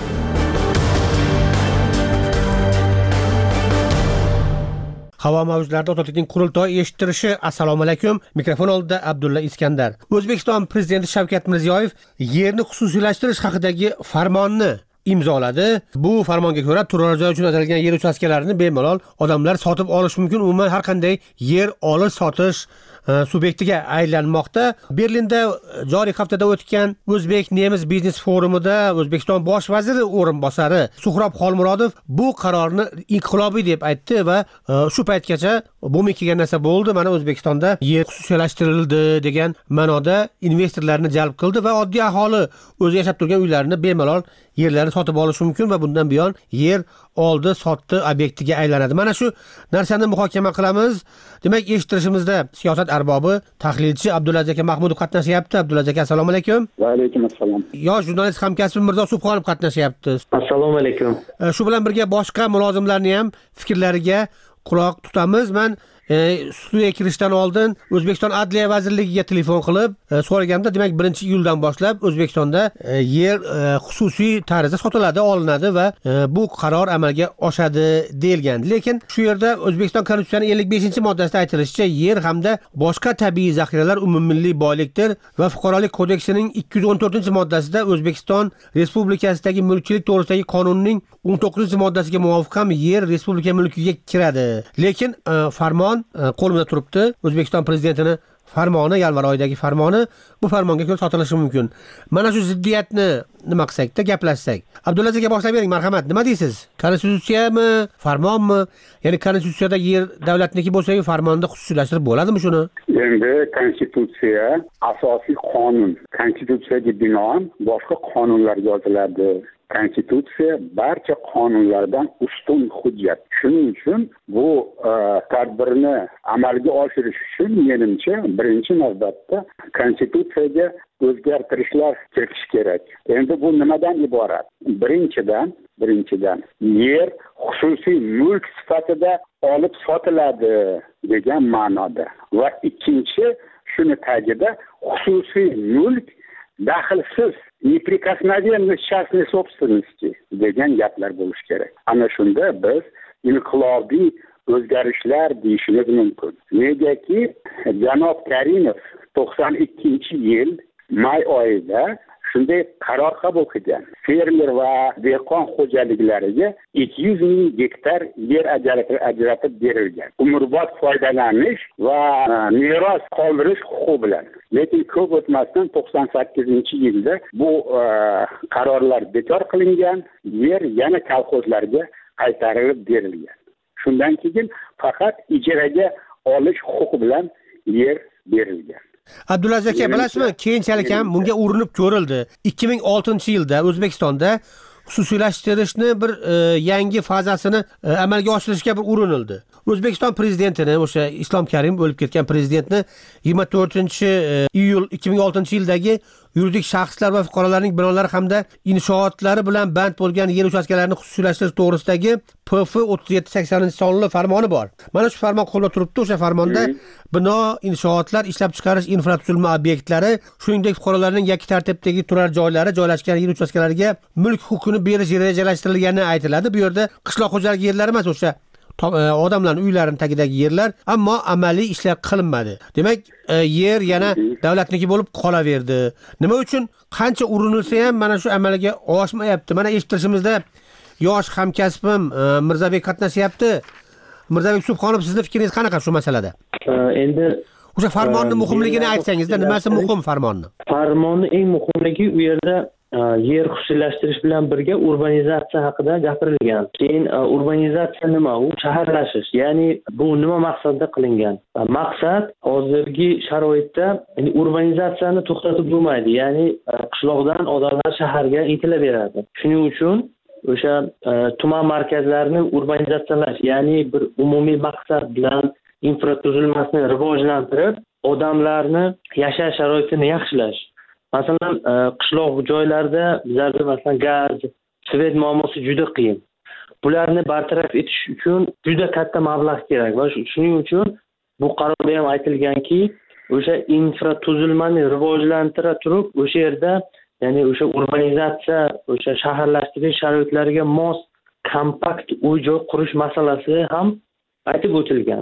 Havo mavjlarida ozodlikning qurultoy eshittirishi. Assalomu alaykum. Mikrofon oldida Abdulla Iskandar. O'zbekiston prezidenti Shavkat Mirziyoyev yerni xususiylashtirish haqidagi farmonni imzoladi. Bu farmonga ko'ra turar joy uchun ajratilgan yer uchastkalarini bemalol odamlar sotib olish mumkin. Umuman har qanday yer olish, sotish subyektiga aylanmoqda. Berlinda joriy haftada o'tgan O'zbek Nemis biznes forumida O'zbekiston bosh vaziri o'rinbosari Suhrob Xolmurodov bu qarorni inqilobiy deb aytdi va shu paytgacha bo'lmay kelgan narsa bo'ldi. Mana O'zbekistonda yer xususiylashtirildi degan ma'noda investorlarni jalb qildi va oddiy aholi o'zi yashab turgan uylarini bemalol yerlarni sotib olish mumkin va bundan buyon yer oldi, sotdi obyektiga aylanadi. Mana shu narsani muhokama qilamiz. Demak, eshittirishimizda siyosat arbobi, tahlilchi Abdulaziz aka Mahmudov qatnashyapti. Abdulaziz aka, assalomu alaykum. Va alaykum assalom. Yosh jurnalist hamkasbim Mirzo Subhonov qatnashyapti. Assalomu alaykum. Shu bilan birga boshqa mulozimlarni ham fikrlariga quloq tutamiz. Men studiyaga kirishdan oldin O'zbekiston Adliya vazirligiga telefon qilib so'raganimda, demak birinchi iyuldan boshlab O'zbekistonda yer xususiy tarzda sotiladi, olinadi va bu qaror amalga oshadi deyilgan. Lekin shu yerda O'zbekiston Konstitutsiyasining ellik beshinchi moddasida aytilishicha, yer hamda boshqa tabiiy zaxiralar umummilliy boylikdir va Fuqarolik kodeksining ikki yuz o'n to'rtinchi moddasida O'zbekiston Respublikasidagi mulkchilik to'g'risidagi qonunning o'n to'qqizinchi moddasiga muvofiq yer respublika mulkiga kiradi. Lekin farmon qo'limda turibdi. O'zbekiston prezidentini farmoni, yanvar oyidagi farmoni, bu farmonga ko'ra sotilishi mumkin. Mana shu ziddiyatni nima qilsak-da gaplashsak. Abdulaziz aka boshlab bering, marhamat. Nima deysiz? Konstitutsiyami, farmonmi? Ya'ni konstitutsiyada yer davlatniki bo'lsa, farmonda xususiylashtirib bo'ladimi shuni? Endi konstitutsiya asosiy qonun. Konstitutsiyaga binoan boshqa qonunlar yoziladi. Konstitutsiya barcha qonunlardan ustun hujjat. Shuning uchun bu tadbirni amalga oshirish uchun menimcha birinchi navbatda konstitutsiyaga o'zgartirishlar kiritish kerak. Endi bu nimadan iborat? Birinchidan, birinchidan yer xususiy mulk sifatida olib sotiladi degan ma'noda va ikkinchi shuni tagida xususiy mulk daxlsiz, неприкосновенность частной собственности degan gaplar bo'lishi kerak. Ana shunda biz inqilobiy o'zgarishlar deyishimiz mumkin. Negaki janob Karimov to'qson ikkinchi yil may oyida shunday qaror qabul qilgan. Fermer va dehqon xo'jaliklariga ikki yuz ming gektar yer ajratib berilgan. Umrbod foydalanish va meros qoldirish huquqi bilan. Lekin ko'p o'tmasdan to'qson sakkizinchi yilda bu qarorlar bekor qilingan, yer yana kolxozlarga qaytarilib berilgan. Shundan keyin faqat ijaraga olish huquqi bilan yer berilgan. Abdulaziz aka, bilasizmi, keyinchalik ham bunga urinib ko'rildi. ikki ming oltinchi yilda O'zbekistonda xususiylashtirishni bir e, yangi fazasini e, amalga oshirishga bir urinildi. O'zbekiston prezidentini, o'sha Islom Karimov o'lib ketgan prezidentni yigirma to'rtinchi iyul ikki ming oltinchi yildagi yuridik shaxslar va fuqarolarning binolari hamda inshootlari bilan band bo'lgan yer uchastkalarini xususiylashtirish to'g'risidagi P F o'ttiz yetti saksoninchi sonli farmoni bor. Mana shu farmon qo'lda turibdi. O'sha farmonda bino, inshootlar, ishlab chiqarish infratuzilma obyektlari, shuningdek fuqarolarning yakka tartibdagi turar joylari joylashgan yer uchastkalariga mulk huquqini berish rejalashtirilgani aytiladi. Bu yerda qishloq xo'jaligi yerlari emas, o'sha odamlarning uylarining tagidagi yerlar, ammo amaliy ishlar qilinmadi. Demak, yer yana davlatniki bo'lib qolaverdi. Nima uchun qancha urinilsa ham mana shu amalga oshmayapti. Mana eshittirishimizda yosh hamkasbim Mirzabek qatnashyapti. Mirzabek Subhonov, sizni fikringiz qanaqa shu masalada? Endi o'sha farmonni muhimligini aytsangizda, nimasi muhim farmonni? Farmonni eng muhimligi u yerda yer xususiylashtirish bilan birga urbanizatsiya haqida gapirilgan. Keyin urbanizatsiya nima? U shaharlashish. Ya'ni bu nima maqsadda qilingan? Maqsad hozirgi sharoitda ya'ni urbanizatsiyani to'xtatib bo'lmaydi. Ya'ni qishloqdan odamlar shaharga intilaveradi. Shuning uchun o'sha tuman markazlarini urbanizatsiyalash, ya'ni bir umumiy maqsad bilan infratuzilmasini rivojlantirib, odamlarni yashash sharoitini yaxshilash. Masalan, qishloq joylarda bizlarda masalan gaz, svet muammosi juda qiyin. Bularni bartaraf etish uchun juda katta mablag' kerak va shuning uchun bu qarorda ham aytilganki, o'sha infratuzilmani rivojlantira turib, o'sha yerda ya'ni o'sha urbanizatsiya, o'sha shaharlashtirish sharoitlariga mos kompakt uy-joy qurish masalasi ham aytib o'tilgan.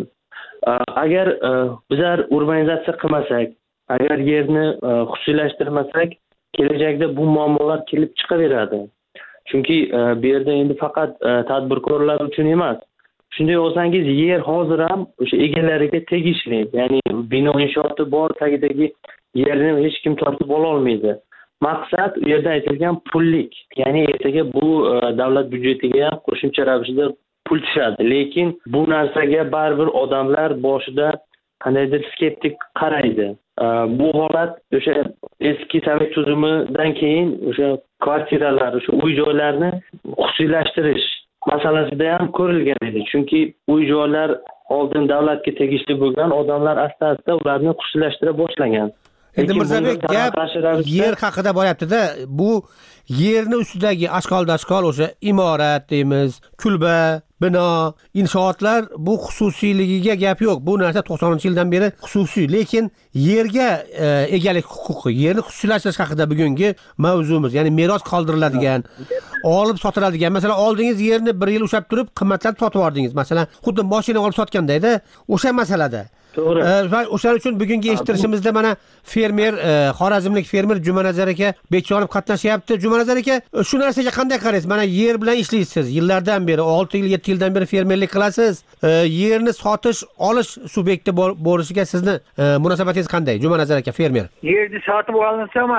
Agar bizlar urbanizatsiya qilmasak, agar yerni xususiylashtirmasak, kelajakda bu muammolar kelib chiqaveradi. Chunki bu yerda endi faqat tadbirkorlar uchun emas. Shunday olsangiz, yer hozir ham o'sha egalariga tegishli. Ya'ni bino inshooti bor tagidagi yerni hech kim tortib ola olmaydi. Maqsad u yerda aytilgan pullik. Ya'ni ertaga bu davlat byudjetiga qo'shimcha ravishda pul tushadi. Lekin bu narsaga baribir odamlar boshida qandaydir skeptik qaraydi. Bu holat o'sha eski sovet tuzumidan keyin o'sha kvartiralar, o'sha uy-joylarni xususiylashtirish masalasida ham ko'rilgan edi. Chunki uy-joylar oldin davlatga tegishli bo'lgan, odamlar asta-asta ularni xususiylashtira boshlagan. Endi Mirzabek, gap yer haqida bo'lyapti-da, bu yerni ustidagi ashkol-dashkol o'sha imorat deymiz, kulba, bino, inshootlar bu xususiyligiga gap yo'q. Bu narsa to'qsoninchi yildan beri xususiy, lekin yerga e, egalik huquqi, yerni xususiylashtirish haqida bugungi mavzumiz, ya'ni meros qoldiriladigan, olib sotiladigan. Masalan, oldingiz yerni bir yil ushlab turib, qimmatlab sotib yordingiz. Masalan, xuddi mashina olib sotganda-da, o'sha masalada. To'g'ri. O'shaning uchun bugungi eshittirishimizda mana fermer, xorazmlik fermer Jumanazar aka Bekjonov qatnashyapti. Jumanazar aka, shu narsaga qanday qaraysiz? Mana yer bilan ishlaysiz. Yillardan beri, olti yil, yetti yildan beri fermerlik qilasiz. Yerni sotish, olish subyekti bo'lishiga sizni munosabatingiz qanday? Jumanazar aka fermer. Yerni sotib olinsami,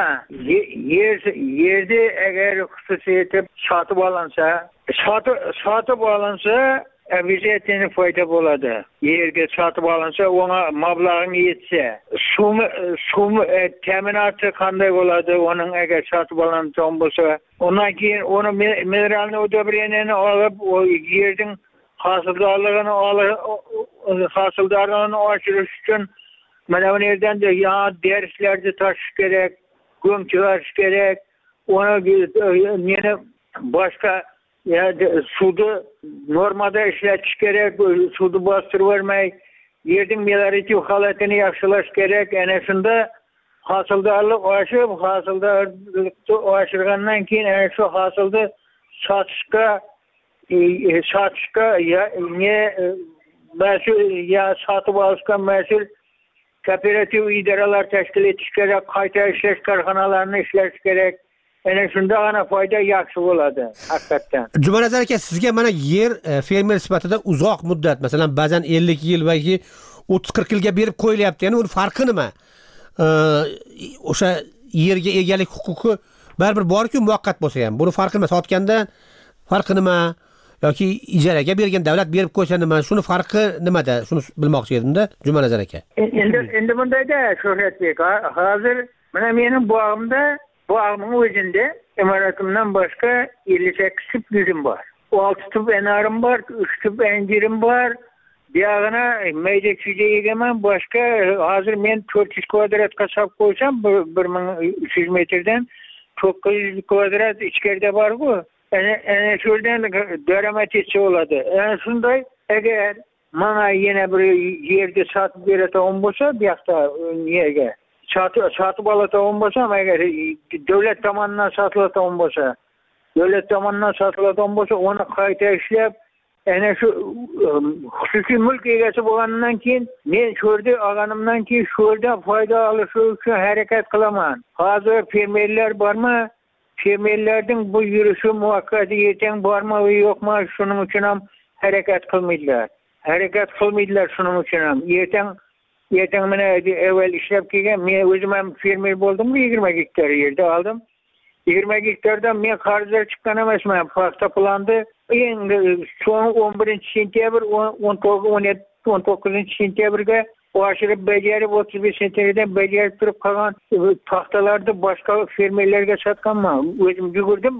yer yerni agar xususiyati sotib olinsa, sotib sotib olinsa обязательно foyda bo'ladi. Yerga sotib olinsa, ona mablag'ini yetsa, suv suv ta'minoti qanday bo'ladi? Uning agar sotib olinsa bo'lsa, undan keyin uni mineralni udobreniyani olib, o yerning hosildorligini olib, hosildorligini oshirish uchun mana bu yerdan da ya derslarni tashish kerak, go'ng chiqarish kerak. Uni meni boshqa ya suvni normada ishlatish kerak, suvni bostirib vermay, yerning meliorativ holatini yaxshilash kerak. Ana shunda hosildorlik oshib, hosildorlikni oshirgandan keyin ana shu hosilni sotishga sotishga ya ne mas'ul ya sotib olishga mas'ul kooperativ idoralar tashkil etish kerak, qayta ishlash korxonalarini ishlash kerak. Ana shunda ana foyda yaxshi bo'ladi, haqiqatan. Jumanazar aka, sizga mana yer fermer sifatida uzoq muddat, masalan, ba'zan ellik yil yoki o'ttiz qirq yilga berib qo'yilyapti. Ya'ni uni farqi nima? O'sha yerga egalik huquqi baribir bor-ku, muvaqqat bo'lsa ham. Buni farqi nima? Sotgandan farqi nima? Yoki ijaraga bergan davlat berib qo'ysa nima? Shuni farqi nimada? Shuni bilmoqchi edim-da, Jumanazar aka. Endi endi bundayda Shohratbek, hozir mana mening bog'imda Bog'ning o'zida imoratimdan boshqa ellik sakkiz tup guzim bor. olti tup anarim bor, uch tup anjirim bor. Buyog'ini mayda-chuyda egaman, boshqa hozir men to'rt yuz kvadratga solib qo'ysam, bir ming uch yuz metrdan to'qqiz yuz kvadrat ichkarida bor-ku. Ana ana shundan daromad etsa bo'ladi. Ana shunday agar mana yana bir yerga sotib beradigan bo'lsa, bu yoqda nega sotib oladigan bo'lsam, agar davlat tomonidan sotiladigan bo'lsa, davlat tomonidan sotiladigan bo'lsa, uni qayta ishlab, ana shu xususiy mulk egasi bo'lgandan keyin men sho'rda olganimdan keyin sho'rda foyda olish uchun harakat qilaman. Hozir fermerlar bormi? fermerlarning bu yurishi muvaqqat ertang bormi va yo'qmi shuning uchun ham harakat qilmaydilar. Harakat qilmaydilar shuning uchun ham. Ertang ertang mana avval ishlab kelgan men o'zim ham fermer bo'ldim, yigirma gektar yerda oldim. yigirma gektardan men qarzdor chiqqan emasman. Paxta plandi endi so'ng o'n birinchi sentyabr o'n to'qqizinchi sentyabrga oshirib bajarib o'ttiz besh sentyabrddan bajarib turib qolgan paxtalarni boshqa fermerlarga sotganman. O'zim yugurdim,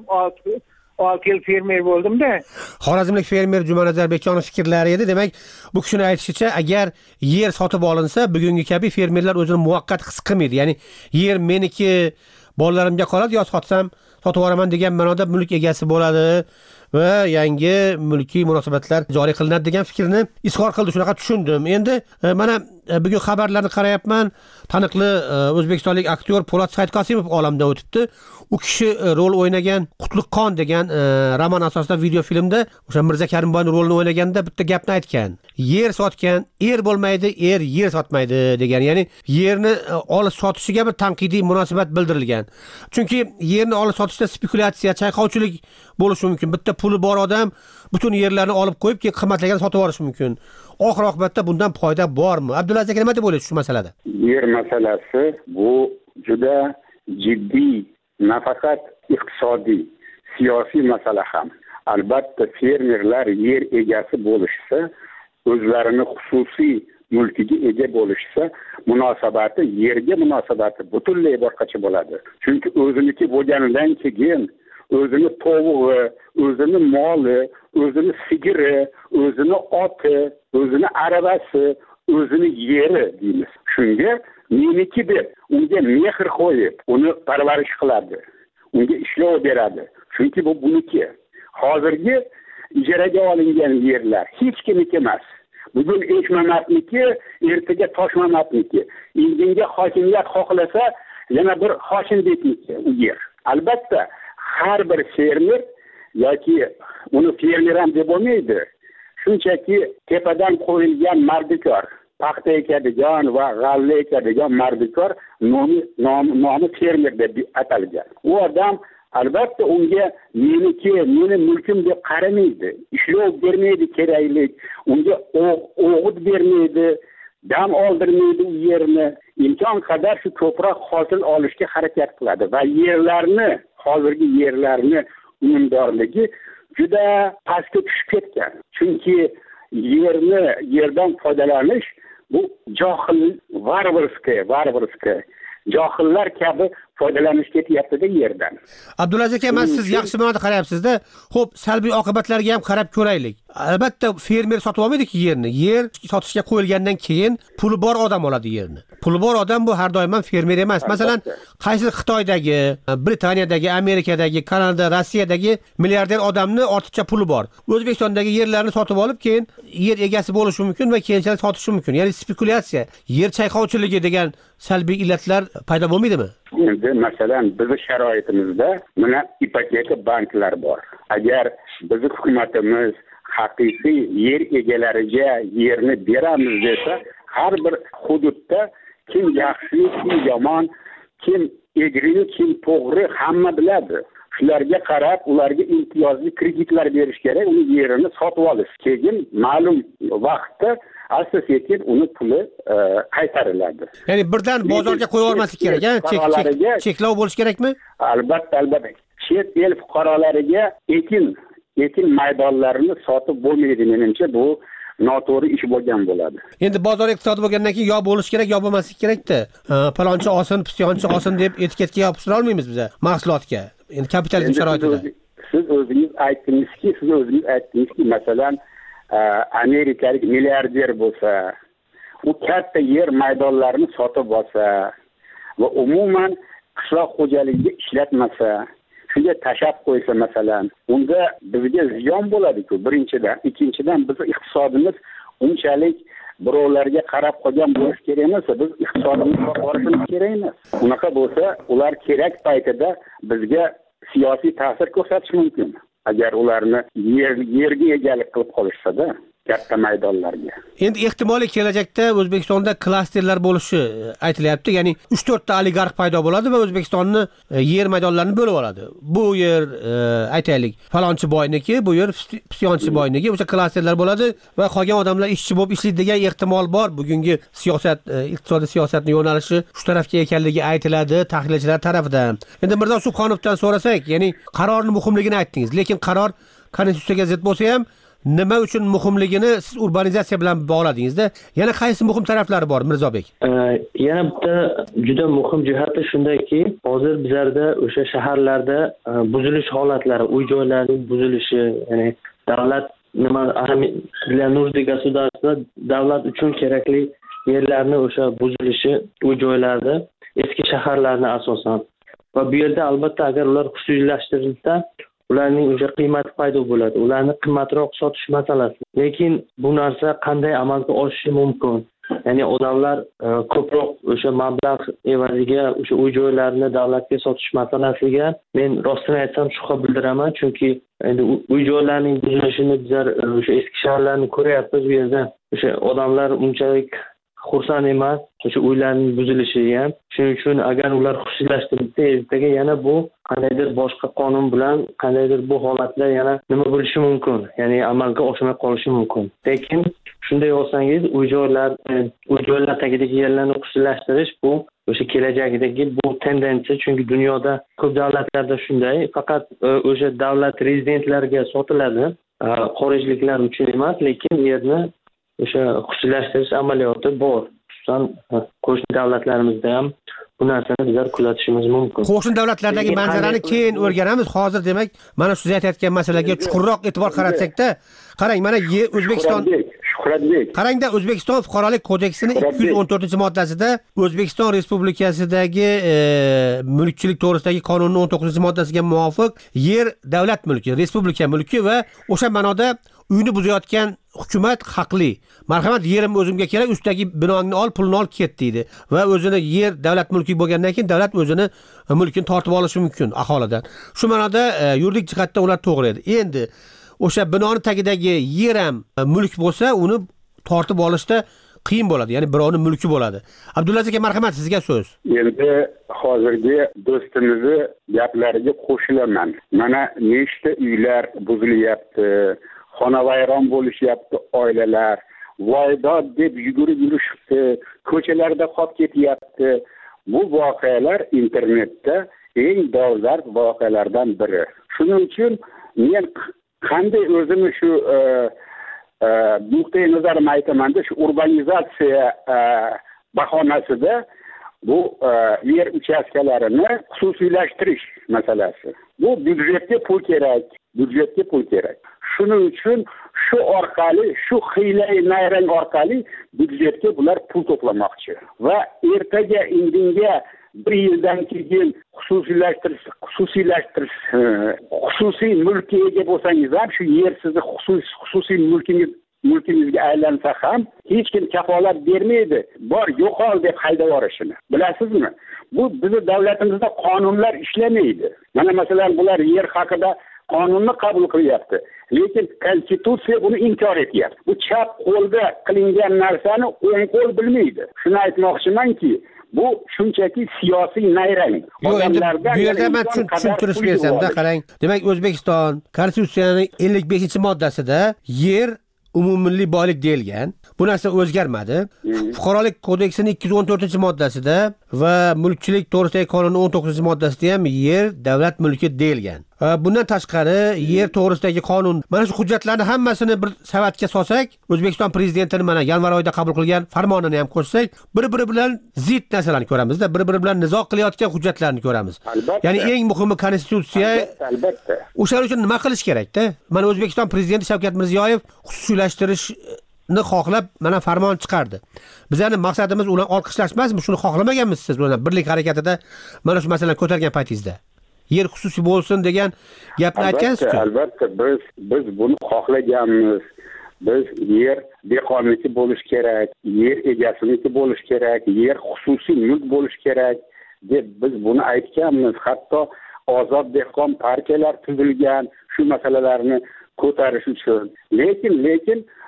olti yil fermer bo'ldimda. Xorazmlik fermer Juman Nazarbekjonov fikrlari edi. Demak, bu kishining aytishicha, agar yer sotib olinsa, bugungi kabi fermerlar o'zini muvaqqat his qilmaydi. Ya'ni yer meniki, bolalarimga qoladi, yo sotsam sotib yuboraman degan ma'noda mulk egasi bo'ladi va yangi mulkiy munosabatlar joriy qilinadi degan fikrni izhor qildi. Shunaqa tushundim. Endi mana bugun xabarlarni qarayapman. Taniqli o'zbekistonlik aktyor Po'lat Saidqosimov olamdan o'tibdi. U kishi rol o'ynagan Qutlug'qon degan roman asosida video filmda o'sha Mirza Karimboyning rolini o'ynaganda bitta gapni aytgan. Yer sotgan er bo'lmaydi, er yer sotmaydi degan. Ya'ni yerni olib sotishiga bir tanqidiy munosabat bildirilgan. Chunki yerni olib sotishda spekulyatsiya, chayqovchilik bo'lishi mumkin. Bitta puli bor odam butun yerlarni olib qo'yib, keyin qimmatlagan sotib olishi mumkin. Oxir oqibatda bundan foyda bormi? Abdulaziz aka nima deb o'ylaysiz shu masalada? Yer masalasi bu juda jiddiy, nafaqat iqtisodiy, siyosiy masala ham. Albatta fermerlar yer egasi bo'lishsa, o'zlarini xususiy mulkiga ega bo'lishsa, munosabati, yerga munosabati butunlay boshqacha bo'ladi. Chunki o'ziniki bo'lganidan keyin o'zini tovug'i, o'zini moli, o'zini sigiri, o'zini oti, o'zini aravasi, o'zini yeri deymiz. Shunga meniki deb unga mehr qo'yib, uni parvarish qiladi. Unga ishlov beradi. Chunki bu buniki. Hozirgi ijaraga olingan yerlar hech kimniki emas. Bugun Eshmamatniki, ertaga Toshmamatniki. Indinga hokimiyat xohlasa, yana bir Hoshimdekniki u yer. Albatta, har bir fermer yoki uni fermer ham deb bo'lmaydi. Shunchaki tepadan qo'yilgan mardikor, paxta ekadigan va g'alla ekadigan mardikor nomi nomi fermer deb atalgan. U odam albatta unga meniki, meni mulkim deb qaramaydi. Ishlov bermaydi keraklik, unga o'g'it bermaydi, dam oldirmaydi u yerni. Imkon qadar shu ko'proq hosil olishga harakat qiladi va yerlarni, hozirgi yerlarni unumdorligi juda pastga tushib ketgan. Chunki yerni, yerdan foydalanish bu johil, varvarskiy, varvarskiy johillar kabi foydalanish ketyapti-da yerdan. Abdulaziz aka, men siz yaxshi ma'noda qarayapsiz-da. Xo'p, salbiy oqibatlarga ham qarab ko'raylik. Albatta fermer sotib olmaydi-ku yerni. Yer sotishga qo'yilgandan keyin puli bor odam oladi yerni. Puli bor odam bu har doim ham fermer emas. Masalan, qaysi Xitoydagi, Britaniyadagi, Amerikadagi, Kanada, Rossiyadagi milliarder odamni ortiqcha puli bor. O'zbekistondagi yerlarni sotib olib, keyin yer egasi bo'lishi mumkin va keyinchalik sotishi mumkin. Ya'ni spekulyatsiya, yer chayqovchiligi degan salbiy illatlar paydo bo'lmaydimi? Endi masalan bizning sharoitimizda mana ipoteka banklar bor. Agar bizning hukumatimiz haqiqiy yer egalariga yerni beramiz desa, har bir hududda kim yaxshi, kim yomon, kim egri, kim to'g'ri hamma biladi. Shularga qarab ularga imtiyozli kreditlar berish kerak, uni yerini sotib olish. Keyin ma'lum vaqtda asta-sekin uni puli qaytariladi. Ya'ni birdan bozorga qo'yib olmaslik kerak, ha? Cheklov bo'lish kerakmi? Albatta, albatta. Chet el fuqarolariga ekin, ekin maydonlarini sotib bo'lmaydi menimcha, bu noto'g'ri ish bo'lgan bo'ladi. Endi bozor iqtisodi bo'lgandan keyin yo bo'lish kerak, yo bo'lmaslik kerak-da. Palonchi olsin, pistonchi olsin deb etiketga yopishira olmaymiz biz mahsulotga. Endi kapitalizm sharoitida. Siz o'zingiz aytdingizki, siz o'zingiz aytdingizki, masalan, amerikalik milliarder bo'lsa, u katta yer maydonlarini sotib olsa va umuman qishloq xo'jaligiga ishlatmasa, shunga tashab qo'ysa masalan, unda bizga ziyon bo'ladi-ku, birinchidan. Ikkinchidan, bizning iqtisodimiz unchalik birovlarga qarab qolgan bo'lish kerak emas, biz iqtisodimizga borishimiz kerak emas. Unaqa bo'lsa, ular kerak paytida bizga siyosiy ta'sir ko'rsatishi mumkin. Agar ularni yer, yerga egalik qilib qolishsa-da. katta maydonlarga. Endi ehtimoliy kelajakda O'zbekistonda klasterlar bo'lishi aytilyapti. Ya'ni uch to'rtta oligarx paydo bo'ladi va O'zbekistonni yer maydonlarini bo'lib oladi. Bu yer aytaylik falonchi boyniki, bu yer pisiyonchi boyniki, o'sha klasterlar bo'ladi va qolgan odamlar ishchi bo'lib ishlaydi degan ehtimol bor. Bugungi siyosat, iqtisodiy siyosatning yo'nalishi shu tarafga ekanligi aytiladi tahlilchilar tomonidan. Endi Mirzo Subhonovdan so'rasak, ya'ni qarorning muhimligini aytdingiz, lekin qaror konstitutsiyaga zid bo'lsa ham nima uchun muhimligini siz urbanizatsiya bilan bog'ladingizda, yana qaysi muhim taraflari bor Mirzobek? Yana bitta juda muhim jihati shundaki, hozir bizlarda o'sha shaharlarda buzilish holatlari, uy-joylarning buzilishi, ya'ni davlat nima для нужды государства davlat uchun kerakli yerlarni o'sha buzilishi, uy-joylarda, eski shaharlarni asosan. Va bu yerda albatta agar ular xususiylashtirilsa, ularning o'sha qiymati paydo bo'ladi. Ularni qimmatroq sotish masalasi. Lekin bu narsa qanday amalga oshishi mumkin? Ya'ni odamlar ko'proq o'sha mablag' evaziga o'sha uy-joylarni davlatga sotish masalasiga men rostini aytsam shubha bildiraman, chunki endi uy-joylarning buzilishini bizlar o'sha eski shaharlarni ko'ryapmiz. Bu yerda o'sha odamlar unchalik xursand emas o'sha uylarning buzilishi ham. Shuning uchun agar ular xususiylashtirilsa, ertaga yana bu qandaydir boshqa qonun bilan qandaydir bu holatlar yana nima bo'lishi mumkin, ya'ni amalga oshmay qolishi mumkin. Lekin shunday olsangiz, uy-joylar, uy-joylar tagidagi yerlarni xususiylashtirish bu o'sha kelajakdagi bu tendensiya, chunki dunyoda ko'p davlatlarda shunday, faqat o'sha davlat rezidentlarga sotiladi, xorijliklar uchun emas, lekin yerni o'sha xususiylashtirish amaliyoti bor. Xususan qo'shni davlatlarimizda ham bu narsani bizlar kuzatishimiz mumkin. Qo'shni davlatlardagi manzarani keyin o'rganamiz. Hozir demak, mana shu siz aytayotgan masalaga chuqurroq e'tibor qaratsak-da, qarang, mana O'zbekiston qarangda O'zbekiston fuqarolik kodeksining ikki yuz o'n to'rtinchi moddasida O'zbekiston Respublikasidagi mulkchilik to'g'risidagi qonunning o'n to'qqizinchi moddasiga muvofiq yer davlat mulki, respublika mulki va o'sha ma'noda uyni buzayotgan hukumat haqli. Marhamat, yerim o'zimga kerak, ustidagi binongni ol, pulni ol, ket deydi. Va o'zini yer davlat mulki bo'lgandan keyin davlat o'zini mulkini tortib olishi mumkin aholidan. Shu ma'noda yuridik jihatdan ular to'g'ri edi. Endi o'sha binoni tagidagi yer ham mulk bo'lsa, uni tortib olishda qiyin bo'ladi. Ya'ni birovning mulki bo'ladi. Abdulaziz aka, marhamat, sizga so'z. Endi hozirgi do'stimizning gaplariga qo'shilaman. Mana nechta uylar buzilyapti, xonavayron bo'lishyapti oilalar, voydod deb yugurib yurishibdi, ko'chalarda qolib ketyapti. Bu voqealar internetda eng dolzarb voqealardan biri. Shuning uchun men qanday o'zimni shu nuqtai nazarimni aytaman-da, shu urbanizatsiya bahonasida bu yer uchastkalarini xususiylashtirish masalasi. Bu byudjetga pul kerak, byudjetga pul kerak. Shuning uchun shu orqali, shu hiylai nayrang orqali byudjetga bular pul to'plamoqchi. Va ertaga indinga bir yildan keyin xususiylashtirish, xususiylashtirish, xususiy mulkka ega bo'lsangiz ham, shu yer sizni xususiy xususiy mulkingiz mulkingizga aylansa ham hech kim kafolat bermaydi. Bor, yo'qol deb haydab yuborishini. Bilasizmi? Bu bizning davlatimizda qonunlar ishlamaydi. Mana masalan, bular yer haqida qonunni qabul qilyapti, lekin konstitutsiya buni inkor etyapti. Bu chap qo'lda qilingan narsani o'ng qo'l bilmaydi. Shuni aytmoqchimanki, bu shunchaki siyosiy nayrang. Yo'q, endi bu yerda men tushuntirish bersam-da, qarang. Demak, O'zbekiston konstitutsiyaning ellik beshinchi moddasida yer umummilliy boylik deyilgan. Bu narsa o'zgarmadi. Fuqarolik kodeksining ikki yuz o'n to'rtinchi moddasida va mulkchilik to'g'risidagi qonunning o'n to'qqizinchi moddasida ham yer davlat mulki deyilgan. Bundan tashqari yer to'g'risidagi qonun, mana shu hujjatlarni hammasini bir savatga solsak, O'zbekiston prezidentining mana yanvar oyida qabul qilgan farmonini ham qo'shsak, bir-biri bilan zid narsalarni ko'ramizda, bir-biri bilan nizo qilayotgan hujjatlarni ko'ramiz. Ya'ni eng muhimi konstitutsiya. Albatta. O'shaning uchun nima qilish kerak-da? Mana O'zbekiston prezidenti Shavkat Mirziyoyev xususiylashtirish ni xohlab mana farmon chiqardi. Bizning maqsadimiz ularni olqishlash emasmi? Shuni xohlamaganmisiz siz ular birlik harakatida mana shu masalani ko'targan paytingizda? Yer xususiy bo'lsin degan gapni aytgansiz-ku. Albatta, biz biz buni xohlaganmiz. Biz yer dehqonniki bo'lish kerak, yer egasiniki bo'lish kerak, yer xususiy mulk bo'lish kerak deb biz buni aytganmiz. Hatto ozod dehqon partiyalar tuzilgan shu masalalarni ko'tarish uchun. Lekin lekin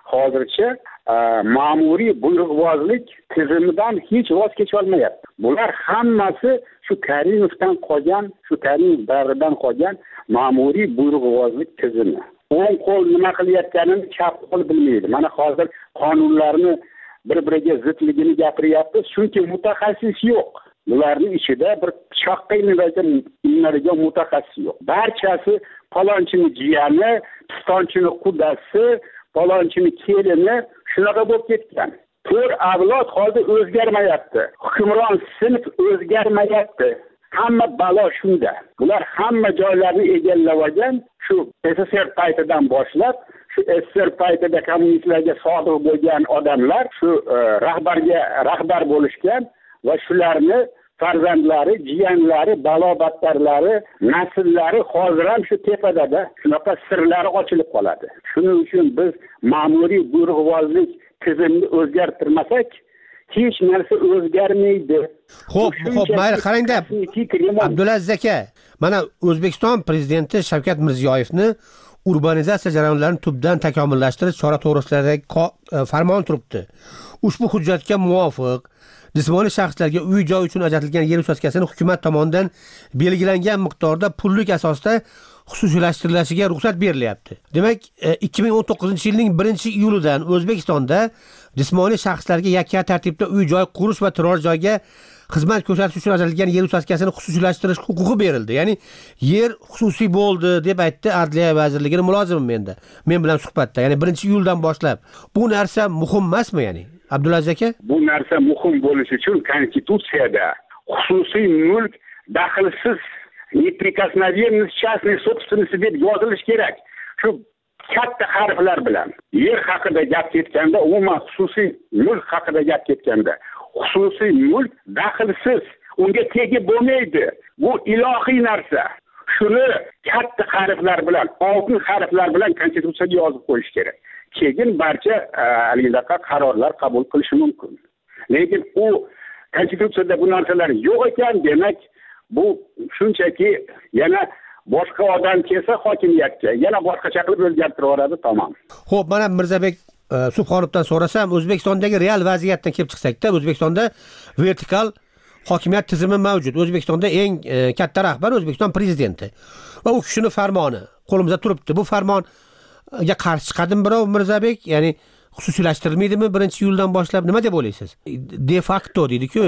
hozircha ma'muriy buyruqbozlik tizimidan hech voz kecholmayapti. Bular hammasi shu Karimovdan qolgan, shu Karimov davridan qolgan ma'muriy buyruqbozlik tizimi. O'ng qo'l nima qilayotganini chap qo'l bilmaydi. Mana hozir qonunlarni bir-biriga zidligini gapiryapti, chunki mutaxassis yo'q. Bularning ichida bir pichoqqa ilinadigan mutaxassis yo'q. Barchasi palonchini jiyani, pistonchini qudasi, palonchini kelini shunaqa bo'lib ketgan. To'rt avlod hozir o'zgarmayapti. Hukmron sinf o'zgarmayapti. Hamma balo shunda. Bular hamma joylarni egallab olgan, shu S S R paytidan boshlab, shu S S R paytida kommunistlarga sodiq bo'lgan odamlar shu rahbarga rahbar bo'lishgan va shularni farzandlari, jiyanlari, balo battarlari, nasllari hozir ham shu tepadada shunaqa sirlari ochilib qoladi. Shuning uchun biz ma'muriy buyruqbozlik tizimini o'zgartirmasak, hech narsa o'zgarmaydi. Xo'p, xo'p, mayli qarangda. Abdulaziz aka, mana O'zbekiston prezidenti Shavkat Mirziyoyevni urbanizatsiya jarayonlarini tubdan takomillashtirish chora to'g'risidagi farmon turibdi. Ushbu hujjatga muvofiq jismoniy shaxslarga uy joy uchun ajratilgan yer uchastkasini hukumat tomonidan belgilangan miqdorda pullik asosda xususiylashtirilishiga ruxsat berilyapti. Demak, ikki ming o'n to'qqizinchi yilning birinchi iyulidan O'zbekistonda jismoniy shaxslarga yakka tartibda uy joy qurish va turar joyga xizmat ko'rsatish uchun ajratilgan yer uchastkasini xususiylashtirish huquqi berildi. Ya'ni yer xususiy bo'ldi deb aytdi Adliya vazirligining mulozimi menda. Men bilan suhbatda, ya'ni birinchi iyuldan boshlab. Bu narsa muhim emasmi, ya'ni? Abdulaziz aka? Bu narsa muhim bo'lishi uchun konstitutsiyada xususiy mulk daxlsiz неприкосновенность частной собственности deb yozilish kerak. Shu katta harflar bilan yer haqida gap ketganda, umuman xususiy mulk haqida gap ketganda, xususiy mulk daxlsiz, unga tegib bo'lmaydi. Bu ilohiy narsa. Shuni katta harflar bilan, oltin harflar bilan konstitutsiyaga yozib qo'yish kerak. Keyin barcha alidaqa qarorlar qabul qilishi mumkin. Lekin u konstitutsiyada bu narsalar yo'q ekan, demak bu shunchaki yana boshqa odam kelsa hokimiyatga, yana boshqacha qilib o'zgartirib yuboradi, tamom. Xo'p, mana Mirzabek Subhonovdan so'rasam, O'zbekistondagi real vaziyatdan kelib chiqsak-da, O'zbekistonda vertikal hokimiyat tizimi mavjud. O'zbekistonda eng katta rahbar O'zbekiston prezidenti va u kishining farmoni qo'limizda turibdi. Bu farmonga qarshi chiqadimi birov, Mirzabek? Ya'ni xususiylashtirilmaydimi birinchi iyuldan boshlab? Nima deb o'ylaysiz? De facto deydi-ku,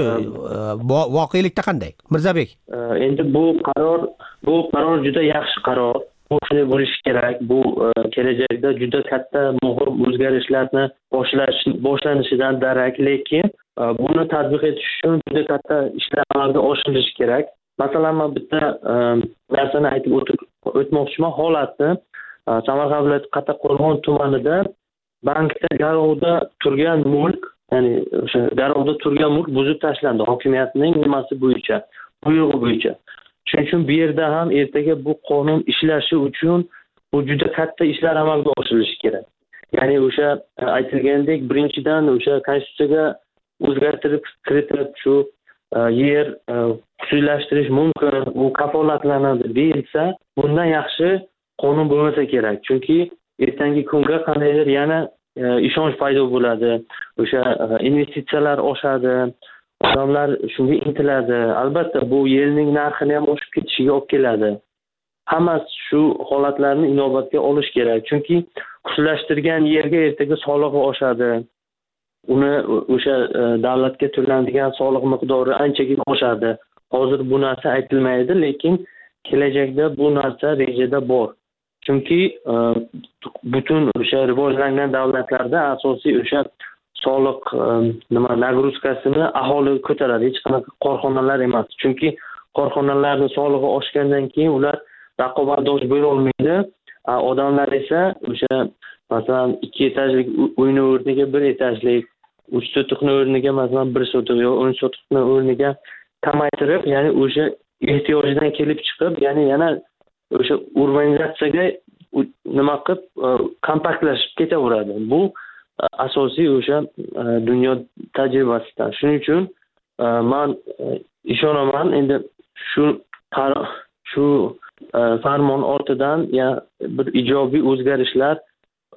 voqelikda qanday? Mirzabek. Endi bu qaror, bu qaror juda yaxshi qaror. Bu shunday bo'lishi kerak. Bu kelajakda juda katta muhim o'zgarishlarni boshlash boshlanishidan darak, lekin buni tatbiq etish uchun juda katta ishlar amalga oshirilishi kerak. Masalan, men bitta narsani aytib o'tmoqchiman. Holatni Samarqand viloyati Kattaqo'rg'on tumanida bankda garovda turgan mulk, ya'ni o'sha garovda turgan mulk buzib tashlandi hokimiyatning nimasi bo'yicha, buyrug'i bo'yicha. Shuning uchun bu yerda ham ertaga bu qonun ishlashi uchun bu juda katta ishlar amalga oshirilishi kerak. Ya'ni o'sha aytilgandek, birinchidan o'sha konstitutsiyaga o'zgartirib kiritib shu yer xususiylashtirish mumkin, u kafolatlanadi deyilsa, bundan yaxshi qonun bo'lmasa kerak. Chunki ertangi kunga qandaydir yana ishonch paydo bo'ladi. O'sha investitsiyalar oshadi, odamlar shunga intiladi. Albatta bu yerning narxini ham oshib ketishiga olib keladi. Hammasi shu holatlarni inobatga olish kerak. Chunki xususiylashtirgan yerga ertaga solig'i oshadi. Uni o'sha davlatga to'lanadigan soliq miqdori anchagina oshadi. Hozir bu narsa aytilmaydi, lekin kelajakda bu narsa rejada bor. Chunki butun o'sha rivojlangan davlatlarda asosiy o'sha soliq nima nagruzkasini aholi ko'taradi, hech qanaqa korxonalar emas. Chunki korxonalarning solig'i oshgandan keyin ular raqobatdosh bo'la olmaydi. Odamlar esa o'sha masalan ikki etajlik uyni o'rniga bir etajlik, uch sotiqni o'rniga masalan bir sotiq yo o'n sotiqni o'rniga kamaytirib, ya'ni o'sha ehtiyojidan kelib chiqib, ya'ni yana o'sha urbanizatsiyaga nima qilib kompaktlashib ketaveradi. Bu asosiy o'sha dunyo tajribasidan. Shuning uchun men ishonaman, endi shu shu farmon ortidan ya bir ijobiy o'zgarishlar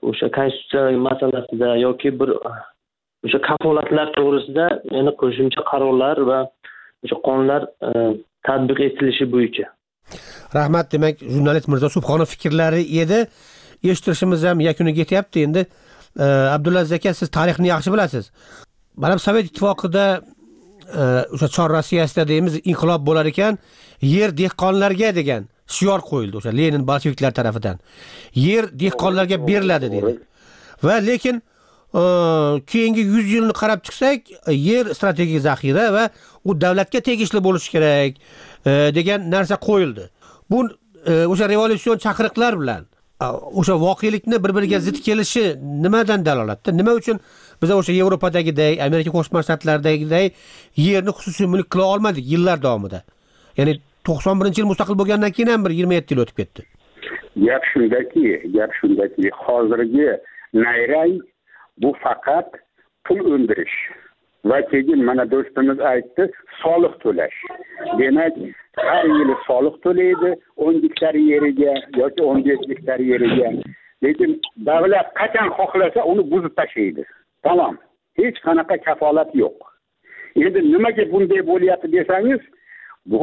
o'sha konstitutsiya masalasida yoki bir o'sha kafolatlar to'g'risida yana qo'shimcha qarorlar va o'sha qonunlar tatbiq etilishi bo'yicha. Rahmat. Demak, jurnalist Mirzo Subhonov fikrlari edi. Eshittirishimiz ham yakuniga yetyapti. Endi Abdulaziz aka, siz tarixni yaxshi bilasiz. Mana Sovet ittifoqida o'sha Chor Rossiyasida deymiz inqilob bo'lar ekan, yer dehqonlarga degan shior qo'yildi o'sha Lenin bolsheviklar tomonidan. Yer dehqonlarga beriladi dedi. Va lekin keyingi yuz yilni qarab chiqsak, yer strategik zaxira va u davlatga tegishli bo'lishi kerak degan narsa qo'yildi. Bu o'sha revolyusion chaqiriqlar bilan o'sha voqelikni bir-biriga zid kelishi nimadan dalolatda? Nima uchun biz o'sha Yevropadagidek, Amerika Qo'shma Shtatlaridagidek yerni xususiy mulk qila olmadik yillar davomida? Ya'ni to'qson birinchi yil mustaqil bo'lgandan keyin ham bir yigirma yetti yil o'tib ketdi. Gap shundaki, gap shundaki, hozirgi nayrang bu faqat pul o'ndirish va keyin mana do'stimiz aytdi, soliq to'lash. Demak, har yili soliq to'laydi o'n gektar yeriga yoki o'n besh gektar yeriga. Lekin davlat qachon xohlasa uni buzib tashlaydi. Tamam. Hech qanaqa kafolat yo'q. Endi nimaga bunday bo'lyapti desangiz, bu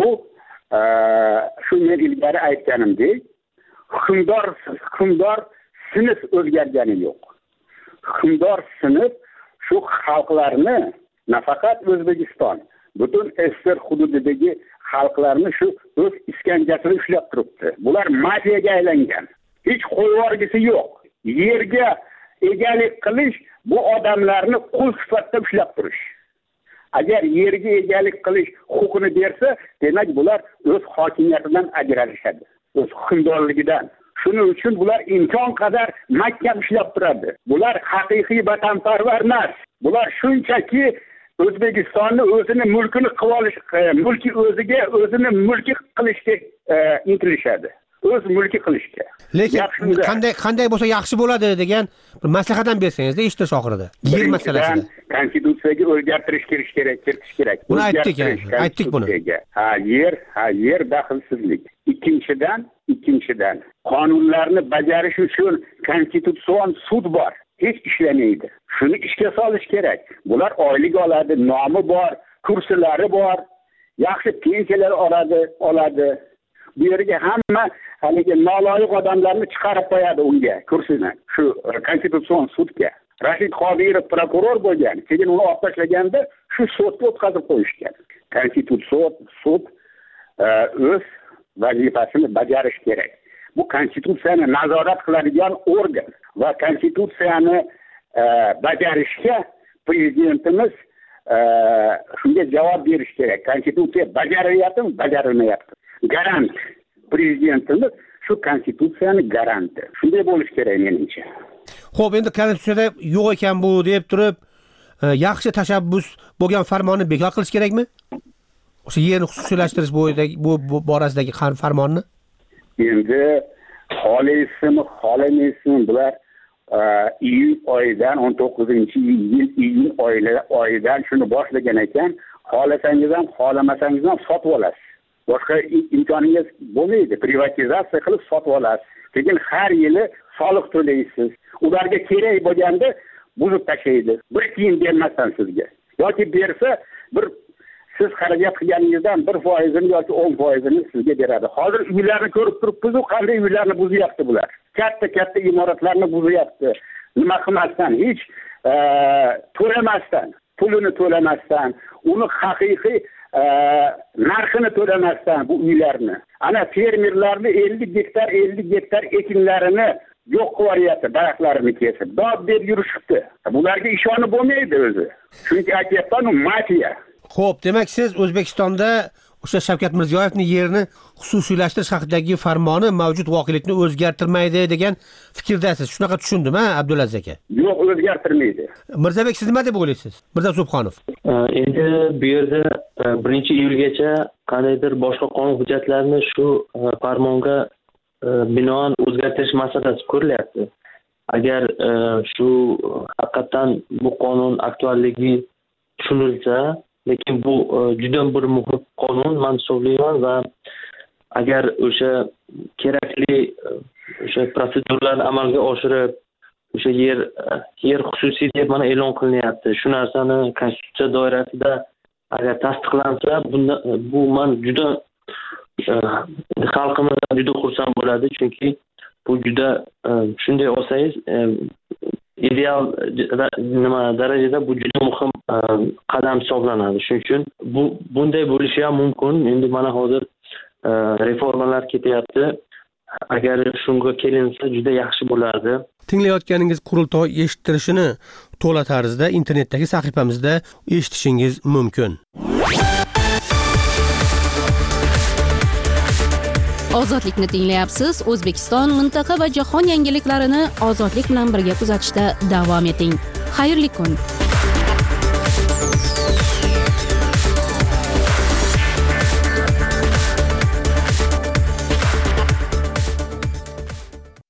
shu men ilgari aytganimdek, hukmdor hukmdor sinf o'zgargani yo'q. Hukmdor sinf shu xalqlarni, nafaqat O'zbekiston, butun S S R hududidagi xalqlarni shu o'z iskanjasini ushlab turibdi. Bular mafiyaga aylangan. Hech qo'yvorgisi yo'q. Yerga egalik qilish bu odamlarni qul sifatida ushlab turish. Agar yerga egalik qilish huquqini bersa, demak bular o'z hokimiyatidan ajralishadi, o'z hukmdorligidan. Shuning uchun bular imkon qadar mahkam ishlab turadi. Bular haqiqiy vatanparvar emas. Bular shunchaki O'zbekistonni o'zini mulkini qilib olish, mulki o'ziga o'zini mulki qilishga intilishadi. O'z mulki qilishga. Lekin qanday qanday bo'lsa yaxshi bo'ladi degan bir maslahat ham bersangizda eshitish oxirida. Yer masalasida. Konstitutsiyaga o'zgartirish kirish kerak, kiritish kerak. Buni aytdik, aytdik buni. Ha, yer, ha, yer daxlsizlik. Ikkinchidan, ikkinchidan qonunlarni bajarish uchun konstitutsion sud bor. Hech ishlamaydi. Shuni ishga solish kerak. Bular oylik oladi, nomi bor, kurslari bor, yaxshi pensiyalar oladi, oladi. Bu yerga hamma haligi noloyiq odamlarni chiqarib qo'yadi unga, kursini, shu konstitutsion sudga. Rashid Qodirov prokuror bo'lgan, keyin uni olib tashlaganda shu sudga o'tkazib qo'yishgan. Konstitutsion sud o'z vazifasini bajarish kerak. Bu konstitutsiyani nazorat qiladigan organ va konstitutsiyani bajarishga prezidentimiz shunga javob berish kerak. Konstitutsiya bajarilyaptimi, bajarilmayapti. Garant prezidentimiz shu konstitutsiyani garanti. Shunday bo'lish kerak menimcha. Xo'p, endi konstitutsiyada yo'q ekan bu deb turib, yaxshi tashabbus bo'lgan farmonni bekor qilish kerakmi? O'sha yerni xususiylashtirish bo'yidagi bu borasidagi farmonni? Endi xohlaysizmi, xohlamaysizmi bular iyun oyidan o'n to'qqizinchi yil iyun oyidan shuni boshlagan ekan, xohlasangiz ham, xohlamasangiz ham sotib olasiz. Boshqa imkoningiz bo'lmaydi. Privatizatsiya qilib sotib olasiz. Keyin har yili soliq to'laysiz. Ularga kerak bo'lganda buzib tashlaydi. Bir tiyin bermasdan sizga. Yoki bersa, bir siz xarajat qilganingizdan bir foizini yoki o'n foizini sizga beradi. Hozir uylarni ko'rib turibmiz-ku, qanday uylarni buzyapti bular. Katta-katta imoratlarni buzyapti. Nima qilmasdan, hech to'lamasdan, pulini to'lamasdan, uni haqiqiy narxini to'lamasdan bu uylarni. Ana fermerlarni ellik gektar ellik gektar ekinlarini yo'q qilyapti, daraxtlarini kesib. Dod deb yurishibdi. Bularga ishonib bo'lmaydi o'zi. Chunki aytyapman, u mafiya. Xo'p, demak siz O'zbekistonda o'sha Shavkat Mirziyoyevning yerni xususiylashtirish haqidagi farmoni mavjud voqelikni o'zgartirmaydi degan fikrdasiz. Shunaqa tushundim, ha, Abdulaziz aka? Yo'q, o'zgartirmaydi. Mirzabek, siz nima deb o'ylaysiz? Mirzo Subhonov. Endi bu yerda birinchi iyulgacha qandaydir boshqa qonun hujjatlarini shu farmonga binoan o'zgartirish masalasi ko'rilyapti. Agar shu haqiqatan bu qonun aktualligi tushunilsa, lekin bu juda bir muhim qonun, men hisoblayman va agar o'sha kerakli o'sha proseduralarni amalga oshirib, o'sha yer yer xususiy deb mana e'lon qilinyapti. Shu narsani konstitutsiya doirasida agar tasdiqlansa, bunda bu men juda xalqimiz juda xursand bo'ladi, chunki bu juda shunday olsangiz ideal nima darajada bu juda muhim qadam hisoblanadi. Shuning uchun bu bunday bo'lishi ham mumkin. Endi mana hozir reformalar ketyapti. Agar shunga kelinsa juda yaxshi bo'lardi. Tinglayotganingiz qurultoy eshittirishini to'la tarzda internetdagi sahifamizda eshitishingiz mumkin. Ozodlikni tinglayapsiz. O'zbekiston, mintaqa va jahon yangiliklarini ozodlik bilan birga kuzatishda davom eting. Xayrli kun.